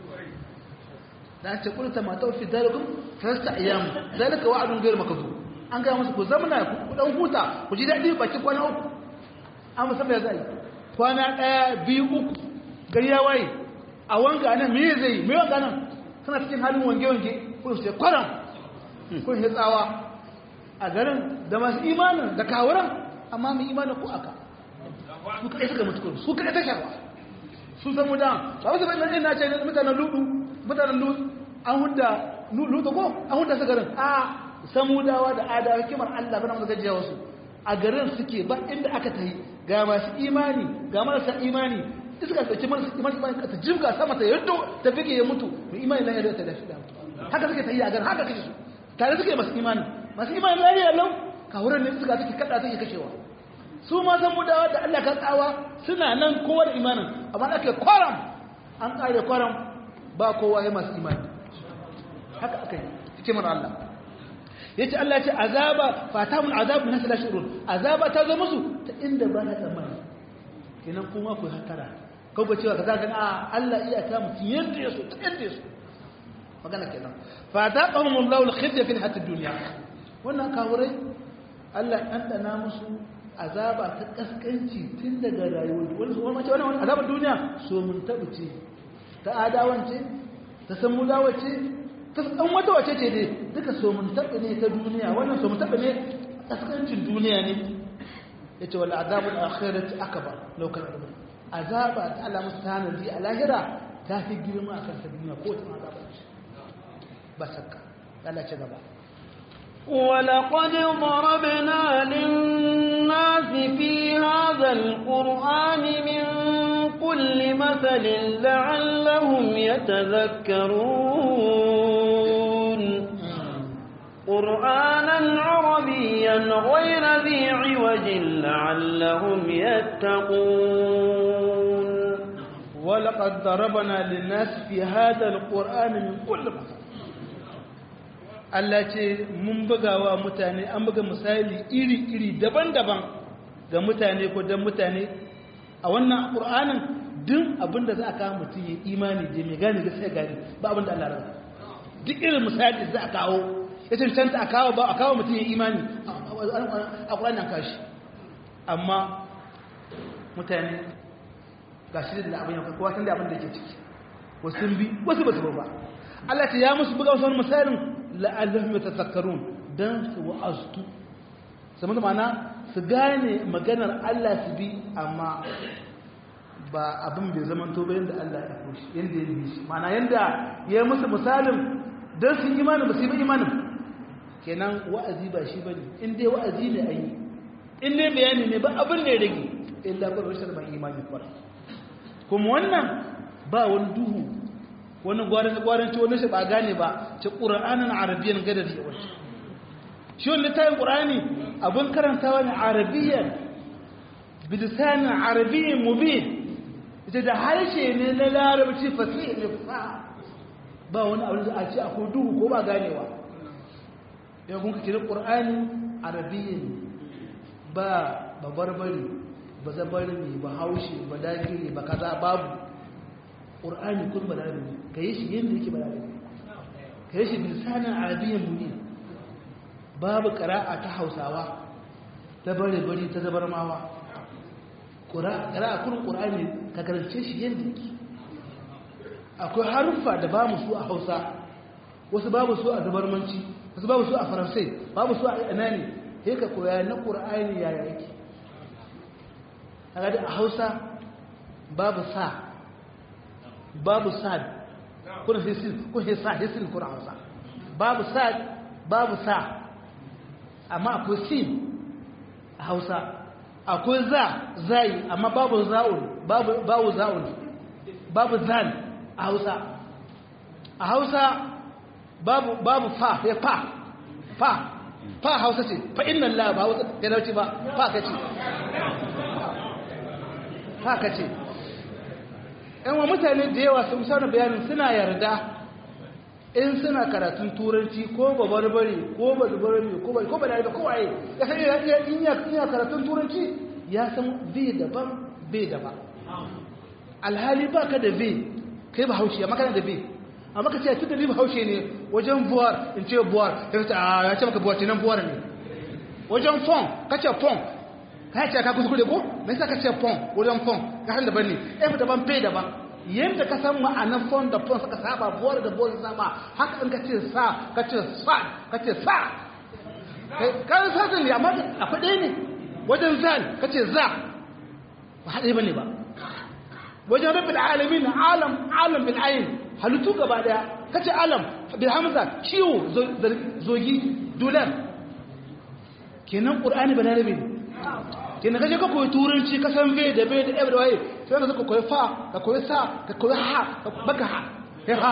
dan ce kullu ma tawfi dalikum fasta ayyam zalika wa'dun ghayr makdhub an ga musu ku zamna ku dan huta ku ji dadi baki kwana uku amma san me zai kwana daya biyu uku gari ya waye a wanga nan me zai me wanga nan suna cikin halin wange wange kun sai kwaram kun yi tsawa a garin da masu imanin da kawuran amma mai imanin ku aka su kaɗai suka mutu su kaɗai ta shawa su san mu da ba wasu bai nan na ce mutanen ludu mutanen ludu an hudda ludu ko an hudda su garin a samudawa da adawa kimar Allah bana mu gajiya wasu a garin suke ba inda aka tayi ga masu imani ga marasa imani iska dauki marasa imani ta jibga sama ta yaddo ta fike ya mutu mai imani la ya ta lafi da haka suke tayi a garin haka kake su tare suke masu imani masu imani la ya lau ka wurin ne suka take kada take kashewa su ma san mudawa da Allah ka tsawa suna nan kowa da imanin amma ake kwaram an kare kwaram ba kowa ya masu imani haka akai cikin mar Allah yace Allah ce azaba fatamun azabun nas la shurun azaba ta zo musu ta inda ba ta tsammani kenan kuma ku hattara kaga cewa kaza ga a Allah iya ta mutun yadda yaso ta yadda yaso magana kenan fataqahum Allahu al-khizya fi al-hayat ad-dunya wannan kawurai Allah dan dana musu azaba ta kaskanci tun daga rayuwar wani wani mace wannan azabar duniya so mun tabuce ta adawance ta samudawace ta dan wata wace ce dai duka so mun tabu ne ta duniya wannan so mun tabu ne kaskancin duniya ne yace wal azabul akhirati akbar law kana azaba ta Allah mustanadi a lahira ta fi girma akan ta duniya ko ta azaba ba shakka Allah ce gaba ولقد ضربنا للناس في هذا القرآن من كل مثل لعلهم يتذكرون قرآنا عربيا غير ذي عوج لعلهم يتقون ولقد ضربنا للناس في هذا القرآن من كل مثل Allah ce mun bugawa mutane an buga misali iri-iri daban-daban ga mutane ko dan mutane a wannan Qur'anin duk abinda za a kawo mutum ya imani je mai gane gaskiya gane ba abinda Allah ya rasa duk irin misali za a kawo ya cancanta a kawo ba a kawo mutum ya imani a Qur'anin an kashi amma mutane gashi da abin ya kowa san da abin da yake ciki wasu sun bi wasu ba su ba Allah ta ya musu buga wasu misalin la'allahum yatazakkarun dan su wa'aztu sai mun mana su gane maganar Allah su bi amma ba abin bai zaman to bayan da Allah ya koshi yanda ya yi shi mana yanda ya musu misalin dan su imani ba su yi imanin kenan wa'azi ba shi bane in dai wa'azi ne ayi in dai bayani ne ba abin ne rage illa bar rashin ban imani fara kuma wannan ba wani duhu wani gwaranci wani shi ba gane ba ce ƙura'anin arabiyan gada da yawon shi wani littafin ƙura'ani abin karantawa ne arabiyan bilisanin arabiyan mubin ita da harshe ne na larabci fasih ne fa ba wani abin da a ce akwai duhu ko ba ganewa yau kun kira ƙura'ani arabiyan ba babarbari ba zabari ba haushe ba dagiri ba kaza babu ƙur'ani kun balarabi ne ka yi shi yadda yake balarabi ka yi shi bilisanin arabiyyan muni babu ƙara'a ta hausawa ta bare-bare ta zabarmawa ƙara'a kurin ƙur'ani ka karance shi yadda yake akwai haruffa da ba mu su a hausa wasu babu su a zabarmanci wasu babu su a faransai babu su a inani sai ka koya na ƙur'ani yaya yake a hausa babu sa babu sad kuna hisin kun hisa hisin kuna hausa babu sad babu sa amma akwai sin a hausa akwai za zai amma babu za'un babu babu za'un babu zal a hausa a hausa babu babu fa ya fa fa fa hausa ce fa inna Allah ba hausa ya dauci ba fa kace fa kace ɗan wa mutane da yawa sun sauna bayanin suna yarda in suna karatun turanci ko babarbare ko babarbare ko ba ko ba da ko waye ya san ya in ya karatun turanci ya san bai daban bai daban alhali baka da bai kai ba haushi amma kana da bai amma ka ce tun da ni ba haushe ne wajen buwar in ce buwar ya ce a ya ce maka buwar ce nan buwar ne wajen fon ka ce fon ka ce ka kuskure ko me yasa ka ce fon wajen fon ka san daban ne eh daban bai daban yanda ka san ma'anar fon da fon suka saba buwar da buwar saba haka in ka ce sa ka ce sa ka ce sa ka san sa ne amma akwai ɗaya ne wajen zal ka ce za ba haɗe bane ba wajen rabbil alamin alam alam bil ayn halittu gaba daya kace alam bil hamza ciwo zogi dulan kenan qur'ani balarabe ne kenan kaje ka koyi turanci ka san bai da bai da every way sai ka koyi fa ka koyi sa ka koyi ha baka ha he ha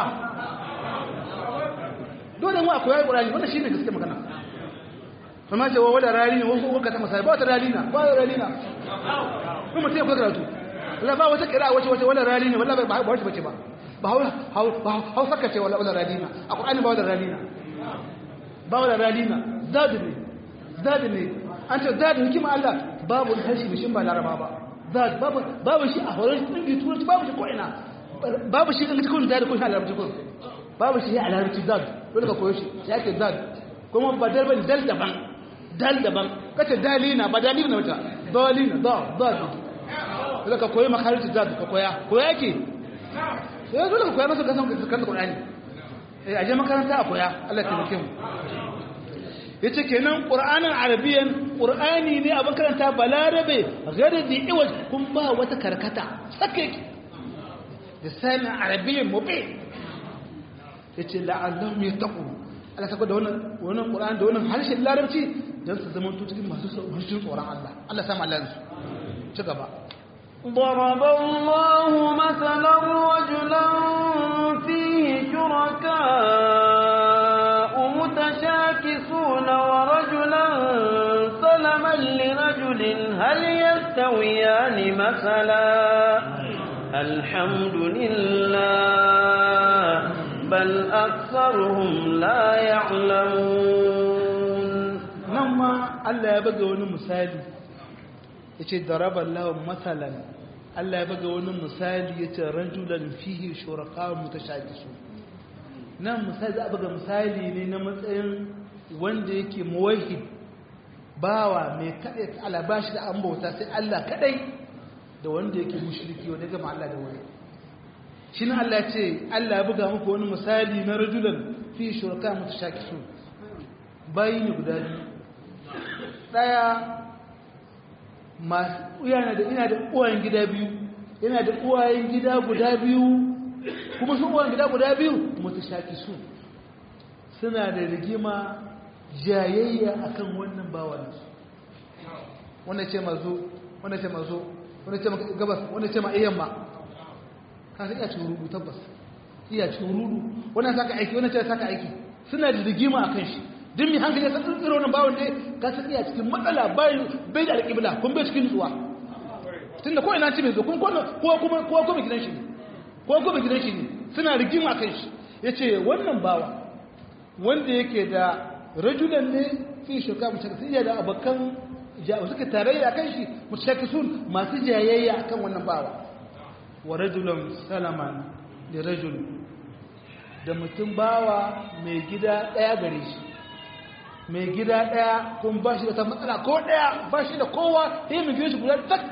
dole mu akoyi qur'ani wannan shine gaske magana kuma ce wala rali ne ko ka ta masai ba ta rali na ba rali na kuma sai ka karatu la ba wata kira wace wace wala rali ne wallahi ba wace bace ba ba hau saka ce wala wala radina a ƙwa'ani ba wala radina ba wala radina zadu ne zadu ne an ce zadu hikima Allah babu harshe bishin ba laraba ba zadu babu shi a horon ɗin turanci babu shi ko'ina babu shi ɗin cikin zadu ko shi a larabci kun babu shi a larabci zadu dole ka koyo shi ya ke zadu kuma ba dal ba dal daban dal daban kace dalina ba dalina na wata dalina da zadu dole ka koyi makarantar zadu ka koya koya ke sai dole ka koya masa kasan karanta Qur'ani eh aje makaranta a koya Allah ya taimake mu yace kenan Qur'anin Arabiyan Qur'ani ne abin karanta balarabe gardi iwaj kun ba wata karkata sake lisan Arabiyyan mubin yace la'allahum yattaqun Allah saka da wannan wannan Qur'ani da wannan harshen larabci dan su zama cikin masu tsoron Allah Allah sama Allah su ci gaba ضرب الله مثلا رجلا فيه شركاء متشاكسون ورجلا سلما لرجل هل يستويان مثلا الحمد لله بل أكثرهم لا يعلمون نما الله يبقى ونمثالي yace daraba Allah masalan Allah ya buga wani misali yace rajulan fihi shuraka mutashakisu nan misali da buga misali ne na matsayin wanda yake muwahhid bawa mai kadai Allah bashi da an bauta sai Allah kadai da wanda yake mushriki wanda ga Allah da wani shin Allah ya ce Allah ya buga muku wani misali na rajulan fihi shuraka mutashakisu bayi ne guda biyu daya masu yana da ina da uwayen gida biyu yana da uwayen gida guda biyu kuma su uwayen gida guda biyu mutashakisu suna da rigima jayayya akan wannan bawan wannan ce mazo wannan ce mazo wannan ce gabas wannan ce ma yamma ka sai ya ci rudu tabbas iya ci rudu wannan saka aiki wannan ce saka aiki suna da rigima akan shi din mi hankali sai sun tsiro wannan bawon dai ka san iya cikin matsala bai bai da alƙibla kun bai cikin tsuwa tunda ko ina ci mai zo kun ko ko kuma ko ko gidan shi ko ko gidan shi ne suna rigima kan shi yace wannan bawa wanda yake da rajulan ne fi shuka mutakasiya da abakan ja'u suka tarayya kan shi mutakisun masu jayayya akan wannan bawa wa rajulan salaman li rajul da mutum bawa mai gida daya gare shi mai gida ɗaya kun ba shi da ta matsala ko ɗaya ba shi da kowa sai mu biyo shi guda tak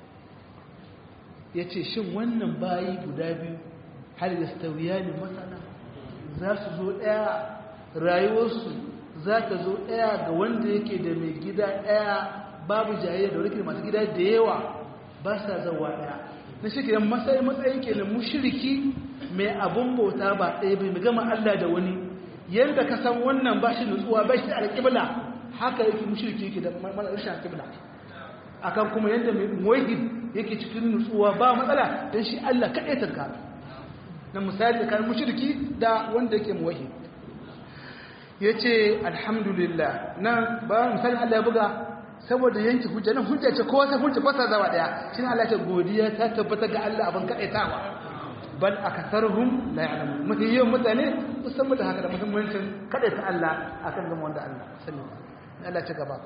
ya ce shin wannan bayi guda biyu hal da stawiya ne masana za su zo ɗaya rayuwarsu za ta zo ɗaya ga wanda yake da mai gida ɗaya babu jayayya da wani masu gida da yawa ba sa zawa ɗaya na shi ke matsayi matsayi ke na mushiriki mai abun bauta ba ɗaya bai gama Allah da wani yadda ka san wannan ba shi nutsuwa ba shi da alƙibla haka yake mushriki yake da rashin alƙibla akan kuma yadda mai muwahhid yake cikin nutsuwa ba matsala dan shi Allah kadai tanka na misali kan mushriki da wanda yake muwahhid yace alhamdulillah nan ba misali Allah ya buga saboda yanki hujja nan hujja ce kowa sai hujja fasa zawa daya shin Allah ya ce godiya ta tabbata ga Allah abin kadaitawa bal akatharuhum la ya'lamun mutayyin mutane musamman da haka da muhimmancin kadaita Allah akan gama wanda Allah sallallahu alaihi Allah ce gaba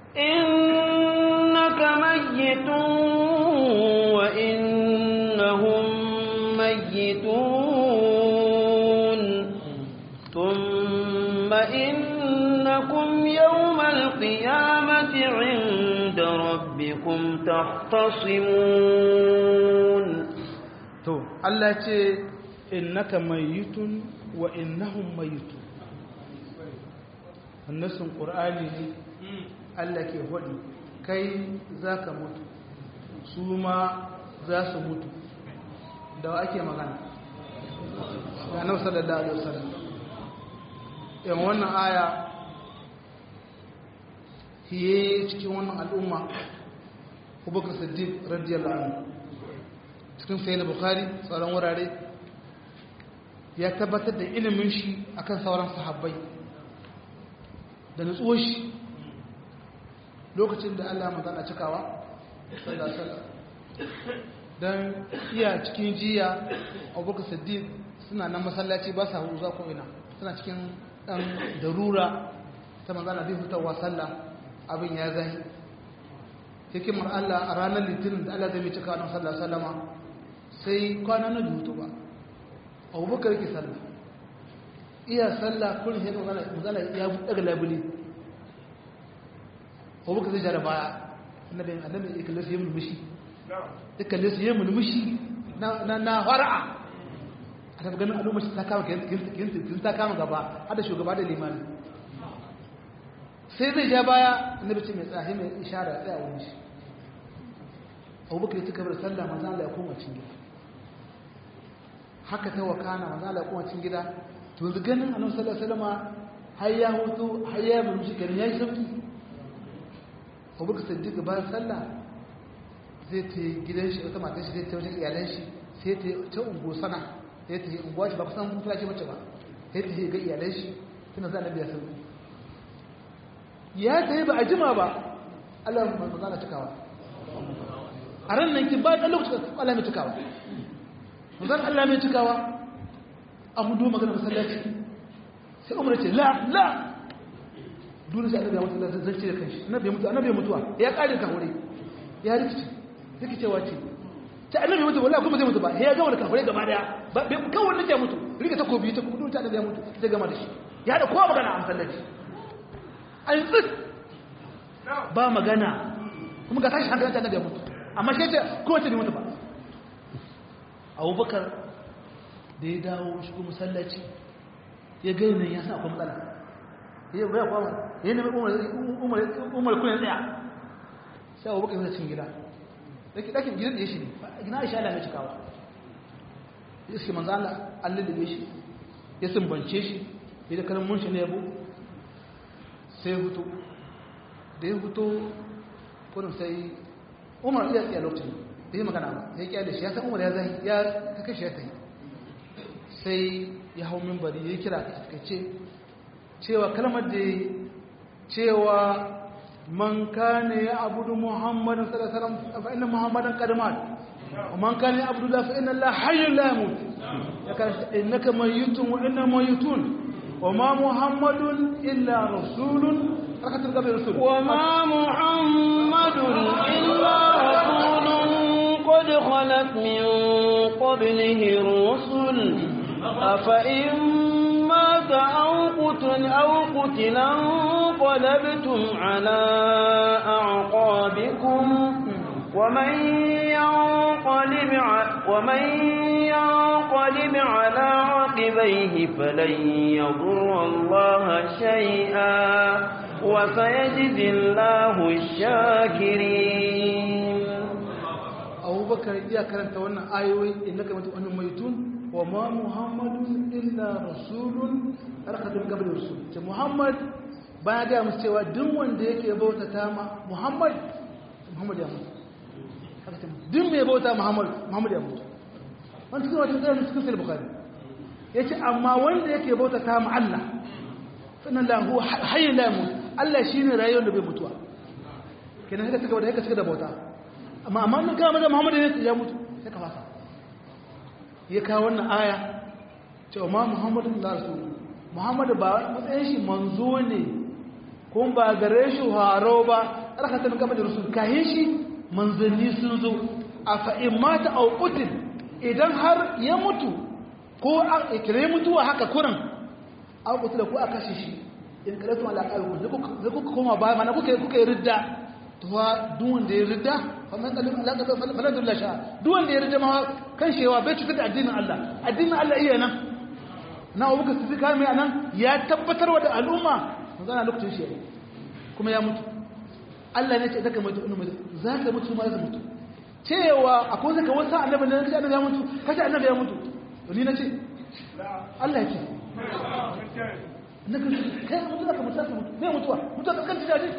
innaka mayyitun wa innahum mayyitun thumma innakum yawmal qiyamati 'inda rabbikum tahtasimun to Allah ce innaka mayyitun wa innahum mayyitun annasun qur'ani ne Allah ke hodi kai zaka mutu su ma za su mutu da ake magana da Annabi sallallahu alaihi wasallam yan wannan aya hiye cikin wannan al'umma Abubakar Siddiq radiyallahu anhu cikin sayyid bukhari sauran wurare ya tabbatar da ilimin shi akan sauran sahabbai da nutsuwar shi lokacin da Allah magana cikawa sallallahu alaihi wasallam dan iya cikin jiya Abubakar Siddiq suna nan masallaci ba sa huza ko ina suna cikin dan darura ta magana bi hutawa sallah abin ya zahi hikimar Allah a ranar litinin da Allah zai mai cikawa sallallahu alaihi wasallama sai kwana na dutu ba abubakar ke sallah iya sallah kun shi magana ya daga labuli abubakar zai jara baya annabi annabi ya kalle su yi mulmushi ya kalle su yi mulmushi na na fara'a a tafi ganin al'ummar ta kama kin ta kama gaba har da shugaba da limani sai zai ja baya annabi ce mai tsahi mai ishara tsaya wani shi abubakar ya cika bar sallah manzo Allah ya koma cikin gida haka ta wakana manzo Allah ya koma cikin gida to yanzu ganin annabi sallallahu alaihi wasallam har ya hutu har ya murmushi kan yayi sauki abubakar siddiq bayan sallah zai ta gidan shi wata matar shi zai ta wajen iyalan shi sai ta ta ungo sana sai ta unguwa shi ba kusan mutuwa ce mace ba sai ta ga iyalan shi tana za annabi ya sauki ya ta yi ba a jima ba Allah manzo Allah cikawa a ran nan ki ba da lokacin Allah mai cikawa manzon Allah mai cikawa a hudu magana masallaci sai Umar ce la la dole sai annabi ya mutu zan ce da kanshi annabi ya mutu annabi ya mutuwa ya kare ka hore ya rikice rikicewa ce ta annabi mutu wallahi kuma zai mutu ba ya gama da kafare gaba daya ba kawai nake mutu rike ta kobi ta kudu ta annabi ya mutu sai gama da shi ya da kowa magana a masallaci an tsit ba magana kuma ga tashi hankali ta annabi ya mutu amma shi ce kowace ne mutu ba abubakar da ya dawo shigo masallaci ya gani nan ya sa akwai matsala ya bai kwama ya nemi umar kuyan tsaya sai abubakar yana cin gida ɗakin gidan da ya shi ne gina aisha ala mai cikawa ya suke manzo Allah an lullube shi ya sumbance shi ya da kalmun shi na yabo sai hutu da ya hutu kurin sai umar iya tsaye lokacin da yi magana ba ya kyale shi ya san umar ya zai ya kashe ya ta yi sai ya hau mimbari ya kira a ce cewa kalmar da cewa man kane ya abudu muhammadin sallallahu alaihi wasallam fa inna muhammadan qad mat wa man kane ya abudu la fa inna allaha hayyun la yamut ya kana innaka mayyitun wa inna mayyitun wa ma muhammadun illa rasulun akatul qabr rasul wa ma muhammadun illa rasulun qad khalat min qablihi rusul afa in مات أو قتل أو قتلا انقلبتم على أعقابكم ومن ينقلب ومن ينقلب على عقبيه فلن يضر الله شيئا وسيجزي الله الشاكرين أبو بكر يا كرنت وانا آيوي إنك أنهم ميتون وما محمد إلا رسول أرخد من قبل الرسول محمد بعد أن مستوى دم وندك يبوت تاما محمد محمد يا محمد duk mai bauta Muhammad Muhammad ya mutu wanda cikin wata tsaye cikin sai Bukhari yace amma wanda yake bauta ta mu Allah sannan lahu hayy la yamut Allah shine rayuwar da bai mutuwa kenan haka cika da haka cika da bauta amma amma nan kama da Muhammad ne ya mutu sai ka fasa ya kawo wannan aya cewa ma Muhammadun rasul Muhammad ba matsayin shi manzo ne kun ba gare shi haro ba aka ta gaba da rasul kahin shi manzanni sun zo a fa in mata au qutil idan har ya mutu ko a kire mutuwa haka kurin au qutil ko aka kashe shi in karatu ala qalbi zai kuka koma ba mana kuka kuka ridda to duk wanda ya ridda fa man qalim ala qalbi falan dalla sha duk wanda ya ridda ma kan shewa bai cutar da addinin Allah addinin Allah iya nan na abuka su zika mai anan ya tabbatar wa da al'umma magana lokacin shi kuma ya mutu Allah ne ce zaka mutu inu mutu zaka mutu ma zaka mutu cewa akwai zaka wasa annabi ne kace annabi ya mutu kace annabi ya mutu to ni nace Allah yake naka kai mutu zaka mutu zaka mutu me mutuwa mutuwa kan kanci jaji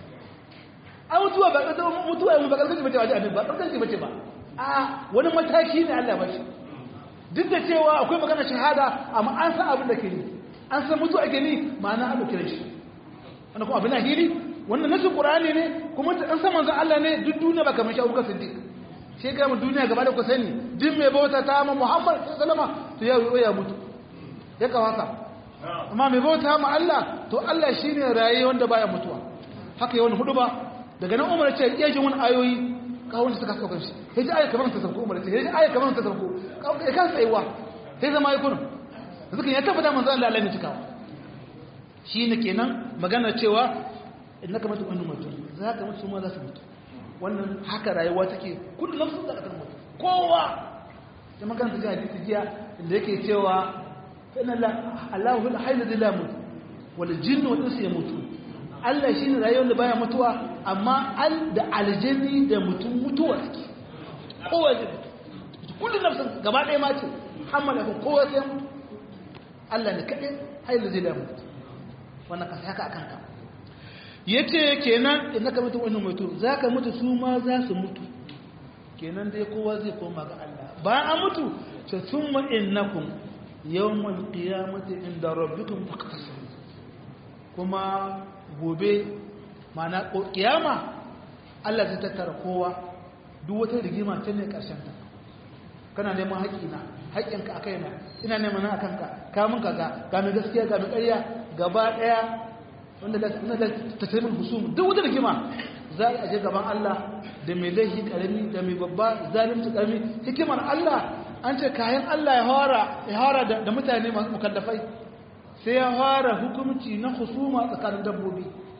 a mutuwa ba kada mutuwa mu ba kanci bace waje ba kanci bace ba a wani mataki ne Allah ba shi duk da cewa akwai magana shahada amma an san abin da ke ni an san mutu ake ni ma'ana an dauke shi wannan kuma abin ahiri wannan nasu qur'ani ne kuma an san manzon Allah ne duk duniya ba kamar shi Abubakar Siddiq sai ga mu duniya gaba da ku sani duk mai bauta ta ma Muhammad sallallahu alaihi wasallam to ya ya mutu ya kawasa amma mai bauta ma Allah to Allah shine raye wanda baya mutuwa haka yawan hudu ba daga nan Umar ya ce iya jin wani ayoyi kawon da suka sauka shi sai ji aya kamar ta sauko Umar sai ji aya kamar ta sauko ya kan tsayuwa sai zama ya kunu zukin ya tabbata manzo Allah Allah ne cikawa shine kenan magana cewa innaka mutu annu mutu zaka mutu ma za su mutu wannan haka rayuwa take kullu nafsin da kan mutu kowa da magana ta hadisi jiya inda yake cewa inna Allahu al-hayy alladhi la yamut wal jinnu wal insu yamutu Allah shine rayuwar da baya mutuwa amma al da aljanni da mutum mutuwa take kowa zai mutu kullum nafsin gaba ɗaya ma ce hamala ko kowa sai mutu Allah ne kaɗai hayar zai lamu wannan kasa haka akan ka yace kenan idan ka mutu wannan mutu zaka mutu su ma za su mutu kenan dai kowa zai koma ga Allah bayan an mutu to thumma innakum yawmal qiyamati inda rabbikum taqtasun kuma gobe mana kiyama Allah zai tattara kowa duk wata rigima ta ne karshen ta kana neman haƙina haƙinka a kaina ina neman na akanka ka mun kaza ga mai gaskiya ga mai ƙarya gaba ɗaya wanda da da tasirmin husum duk wata rigima za a je gaban Allah da mai laifi karami da mai babba zalimci karami hikimar Allah an ce kayan Allah ya hara ya hara da mutane masu mukallafai sai ya fara hukunci na husuma tsakanin dabbobi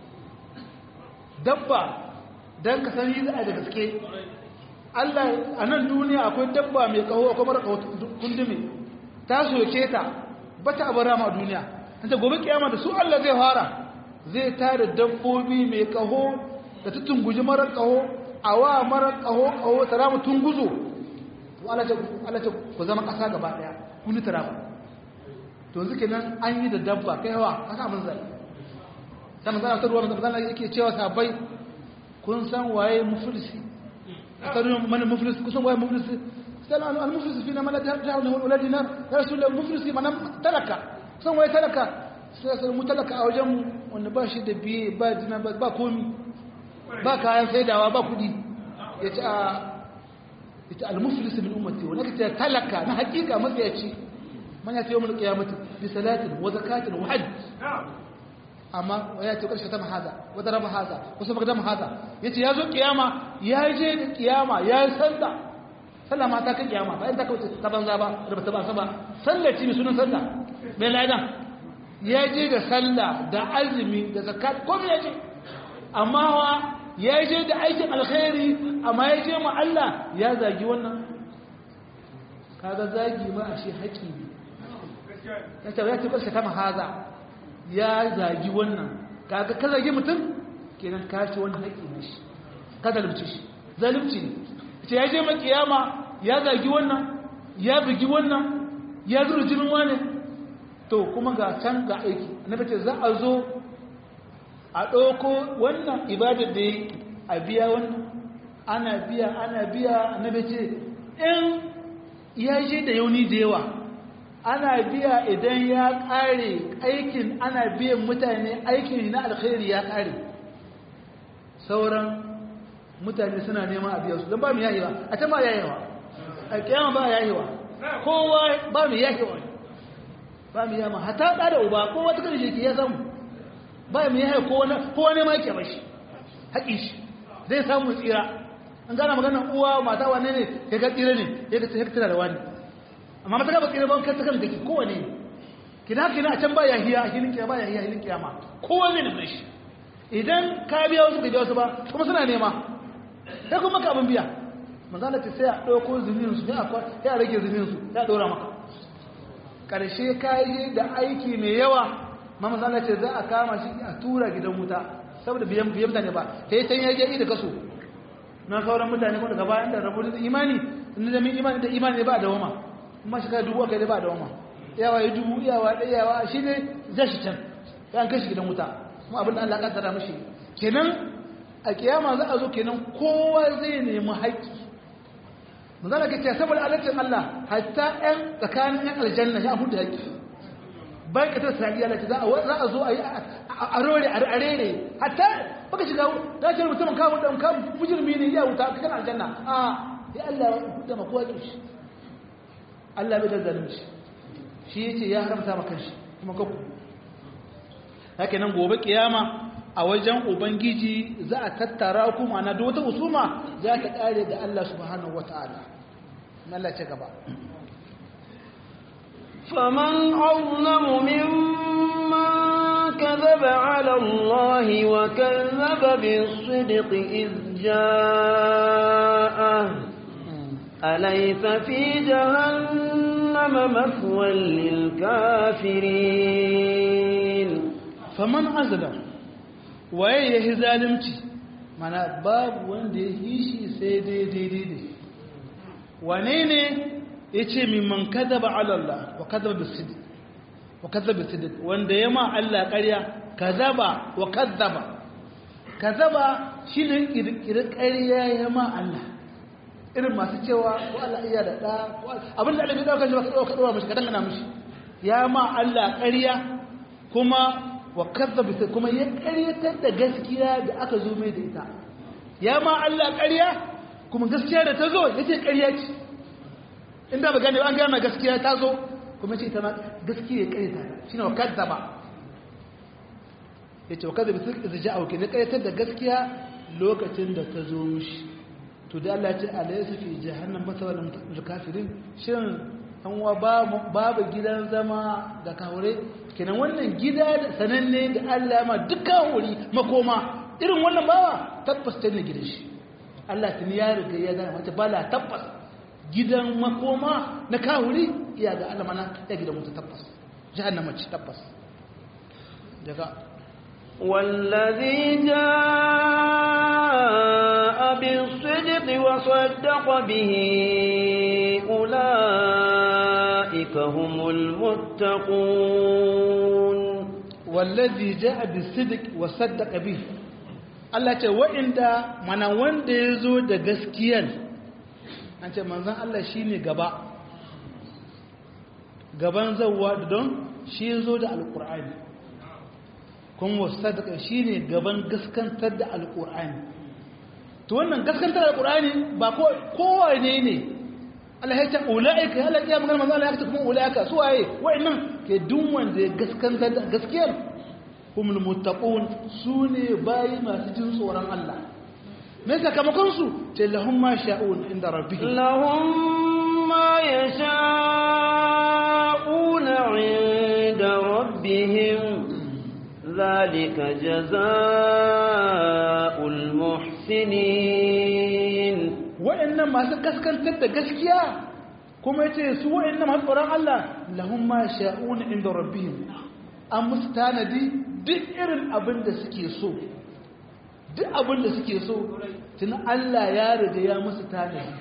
dabba dan ka sani za a da gaske Allah a nan duniya akwai dabba mai kaho akwai mara kaho kundume ta soke ta ba ta abara ma duniya an ta gobe kiyama da su Allah zai fara zai tare dabbobi mai kaho da ta tunguji mara kaho awa mara kaho kaho ta rama tunguzo to Allah ce ku zama kasa gaba daya kuni ta rama to zuke nan an yi da dabba kai hawa kasa mun zai sai mun zana ta ruwa mun zana yake cewa sabai kun san waye muflisi أقولون من المفلس كسم وين مفلس؟ قال المفلس فينا من لا تهرنا ولدنا يا رسول الله المفلس من تلك كسم وين تلك؟ سياسة متلك أو جم ونباشي دبي بعدنا باكومي باكا يا سيدا وباكودي يتا يتا المفلس من أمتي ولكن تلك ما حقيقة ما فيها من يأتي يوم القيامة بصلاة وزكاة وحج amma ya ce karshe ta mahaza wata raba haza wasu magana mahaza ya ce ya zo kiyama ya je da kiyama ya yi sanda sallah ma ta kai kiyama ba in ta kauce ta banza ba da ba ta ba sama sallah ce mai sunan sallah mai laidan ya je da sallah da azumi da zakat komai ya je amma wa ya je da aikin alkhairi amma ya je ma Allah ya zagi wannan kaga zagi ma a shi haƙi ne ya ce ya ce karshe ta mahaza ya zagi wannan kaga ka zagi mutum kenan ka ci wannan haƙi ne shi ka zalunci shi zalunci ne ce ya je ma kiyama ya zagi wannan ya bugi wannan ya zuru jinin wani to kuma ga can ga aiki na bace za a zo a ɗauko wannan ibadar da ya a biya wannan ana biya ana biya annabi ce in ya je da yauni da yawa ana biya idan ya kare aikin ana biyan mutane aikin na alkhairi ya kare sauran mutane suna neman a biya su don ba mu yayewa a can ba yayewa a kiyama ba yayewa kowa ba mu yayewa ba mu yama hata da da uba kowa ta kan shi ya samu ba mu yaye kowa ne ma yake bashi haƙi shi zai samu tsira an gana maganar uwa mata wane ne ya ga tsira ne ya ga tsira da wani amma mata ba tsira ba kan ta kan kake kowa ne kina kina a can ba yahiya a hilin kiyama ba yahiya hilin kiyama kowa ne da shi idan ka biya wasu ka biya wasu ba kuma suna nema sai kuma ka abin biya manzala ta sai a ɗauko zununinsu ne ya rage zununinsu ya ɗora maka ƙarshe kayi da aiki mai yawa ma manzala ce za a kama shi a tura gidan wuta saboda biyan biyan mutane ba sai can ya je da kaso na sauran mutane ko daga bayan da rabu da imani inda da min imani da imani ba da wama kuma shi ka dubu aka da ba da wama yawa ya dubu yawa da yawa shi ne zai shi can ya an kai shi gidan wuta kuma abin da Allah ya kaddara mishi kenan a kiyama za a zo kenan kowa zai nemi haƙƙi manzala ke ce saboda alatin Allah hatta ɗan tsakanin ɗan aljanna ya hudu haƙƙi bayan ƙasar sadiya da ce za a zo a yi a rore a rere hatta baka shiga da ce mutumin kawo ɗan kawo bujirmi ne ya wuta kan aljanna a ya Allah ya hudu ma kowa ƙi Allah bai da zalunci shi ya ce ya haramta ma kanshi kuma kakku haka nan gobe kiyama a wajen ubangiji za a tattara ku mana da wata usuma za ta kare da Allah subhanahu wataala Allah ce gaba faman azlamu mimman kadhaba ala Allah wa kadhaba bis-sidqi iz jaa'a alaysa fi jahannama mathwan lil-kafirin faman azlamu waye ya yi zalimci mana babu wanda ya yi shi sai daidai ne wane ne ya ce mimman kadaba alallah wa kadaba bisidik wa kadaba bisidik wanda ya ma Allah ƙarya kadaba wa kadaba kadaba shi ne ƙirƙirar ƙarya ya ma Allah irin masu cewa ko Allah iya da ɗa abinda Allah bai ɗaukar shi ba ka ɗaukar mashi ka dangana mashi ya ma Allah ƙarya kuma wa kazzaba sai kuma ya ƙaryatar da gaskiya da aka zo mai da ita ya ma Allah ƙarya kuma gaskiya da ta zo yace ƙarya ce inda ba gane ba an gane gaskiya ta zo kuma ce ta ma gaskiya ya ƙaryata shine wa kazzaba yace wa kazzaba sai da ja'a ke ne ƙaryatar da gaskiya lokacin da ta zo mishi to da Allah ya ce alaysa fi jahannam masawal kafirin shin an wa babu gidan zama da kawure kenan wannan gida da sananne da Allah ma dukkan wuri makoma irin wannan bawa tabbas ta ne gidan shi Allah tuni ya riga ya gane wata bala tabbas gidan makoma na kawuri iya ga Allah mana ya gidan mutu tabbas jahannama ce tabbas daga والذي جاء بالصدق وصدق به أولئك هم المتقون والذي جاء بالصدق وصدق به Allah ce wa'inda mana wanda ya zo da gaskiyar an ce manzan Allah shi ne gaba gaban zauwa da don shi ya zo da alƙur'ani kuma wasadaka shi ne gaban gaskantar da alƙur'ani to wannan gaskantar da alƙur'ani ba kowane ne Allah ya ce ula'ika ya laƙiya magana manzan Allah ya ce kuma ula'ika su waye wa'innan ke duk wanda ya gaskantar da gaskiyar humul muttaqun sune bayi masu jin tsoron Allah me sakamakon su ce lahum ma sha'un inda rabbihim lahum ma yasha'una inda rabbihim zalika jazaa'ul muhsinin wa'annan masu kaskantar da gaskiya kuma yace su wa'annan masu tsoron Allah lahum ma sha'un inda rabbihim an musu tanadi duk irin abin da suke so duk abin da suke so tun Allah ya riga ya musu tanadi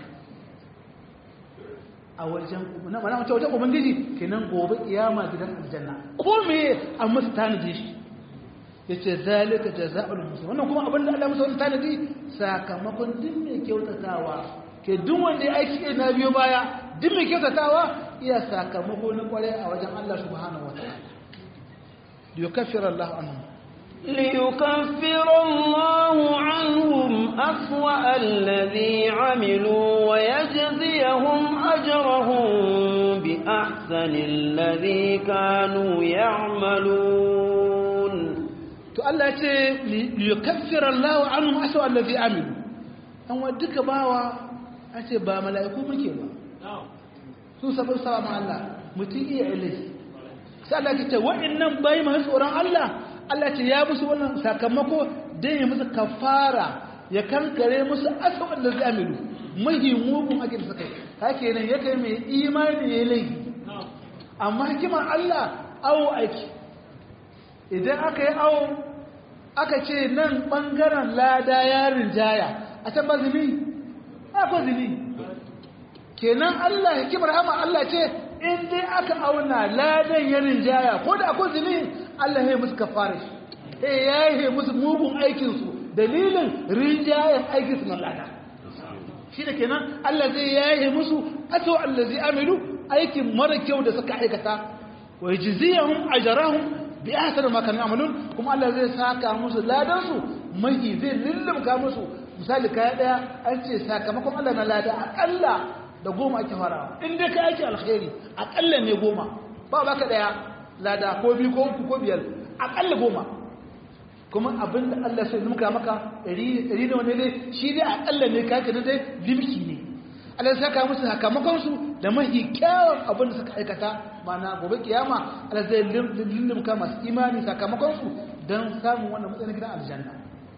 a wajen na mana wace wajen ubangiji kenan gobe kiyama gidan aljanna ko me an musu tanadi shi yace zalika jazaa'ul muslimin wannan kuma abin da Allah musu tanadi sakamakon duk mai kyautatawa ke duk wanda ya aiki na biyo baya duk mai kyautatawa iya sakamako na kware a wajen Allah subhanahu wataala liyukaffira Allah anhum ليكفر الله عنهم أسوأ الذي عملوا ويجزيهم أجرهم بأحسن الذي كانوا يعملون to Allah ya ce liyukaffira Allah anhum aswa allazi amilu an wadduka bawa a ce ba mala'iku muke ba su sabu sama Allah mutum iya ilai sai Allah ya ce wa'annan bai masu tsoron Allah Allah ce ya musu wannan sakamako dan ya musu kafara ya kankare musu aswa allazi amilu mahi mugun ake da suka hake nan ya kai mai imani ya laifi amma hikimar Allah awo aiki idan aka yi awo aka ce nan ɓangaren lada ya rinjaya a can ba zini a ba zini kenan Allah hikimar hama Allah ce in dai aka auna ladan ya rinjaya ko da akwai zini Allah ya musu kafara shi ya yi musu mugun aikinsu dalilin rinjayen aikinsu na lada shi da kenan Allah zai yaye musu aso allazi amilu aikin mara kyau da suka aikata wa yajziyahum ajrahum bi ahsani ma kanu amalun kuma Allah zai saka musu ladan su mai zai lullumka musu misali kaya daya an ce sakamakon Allah na lada akalla da goma ake farawa in dai ka aiki alkhairi akalla ne goma ba baka daya lada ko biyu ko uku ko biyar akalla goma kuma abinda Allah sai numka maka ɗari da wani ne shi dai akalla ne kake na dai limki ne Allah ya saka musu sakamakon su da mahi kyawun abin da suka aikata mana gobe kiyama Allah zai limka masu imani sakamakon su don samun wannan matsayin gidan aljanna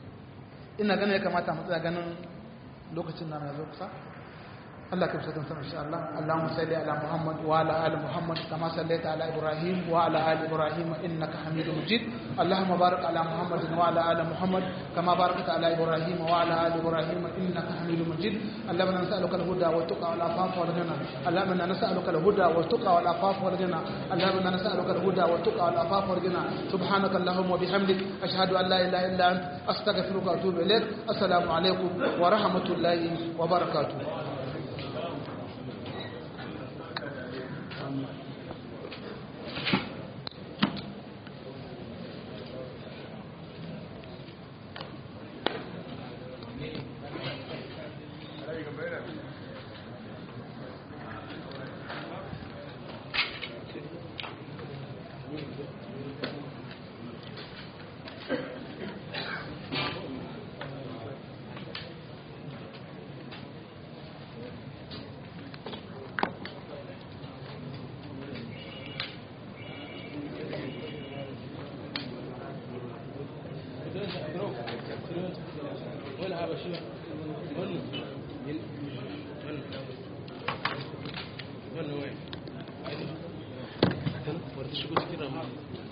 ina ganin ya kamata mu tsaya ganin lokacin nan ya zo kusa الله كم ستن سمع إن شاء الله اللهم صل على محمد وعلى آل محمد كما صليت على إبراهيم وعلى آل إبراهيم إنك حميد مجيد اللهم بارك على محمد وعلى آل محمد كما باركت على إبراهيم وعلى آل إبراهيم إنك حميد مجيد اللهم نسألك الهدى والتقى والعفاف والغنى اللهم نسألك الهدى والتقى والعفاف والغنى اللهم نسألك الهدى والتقى والعفاف والغنى سبحانك اللهم وبحمدك أشهد أن لا إله إلا أنت أستغفرك وأتوب إليك السلام عليكم ورحمة الله وبركاته. Wannan wai, ai, kan, wadda shigo cikin ramu.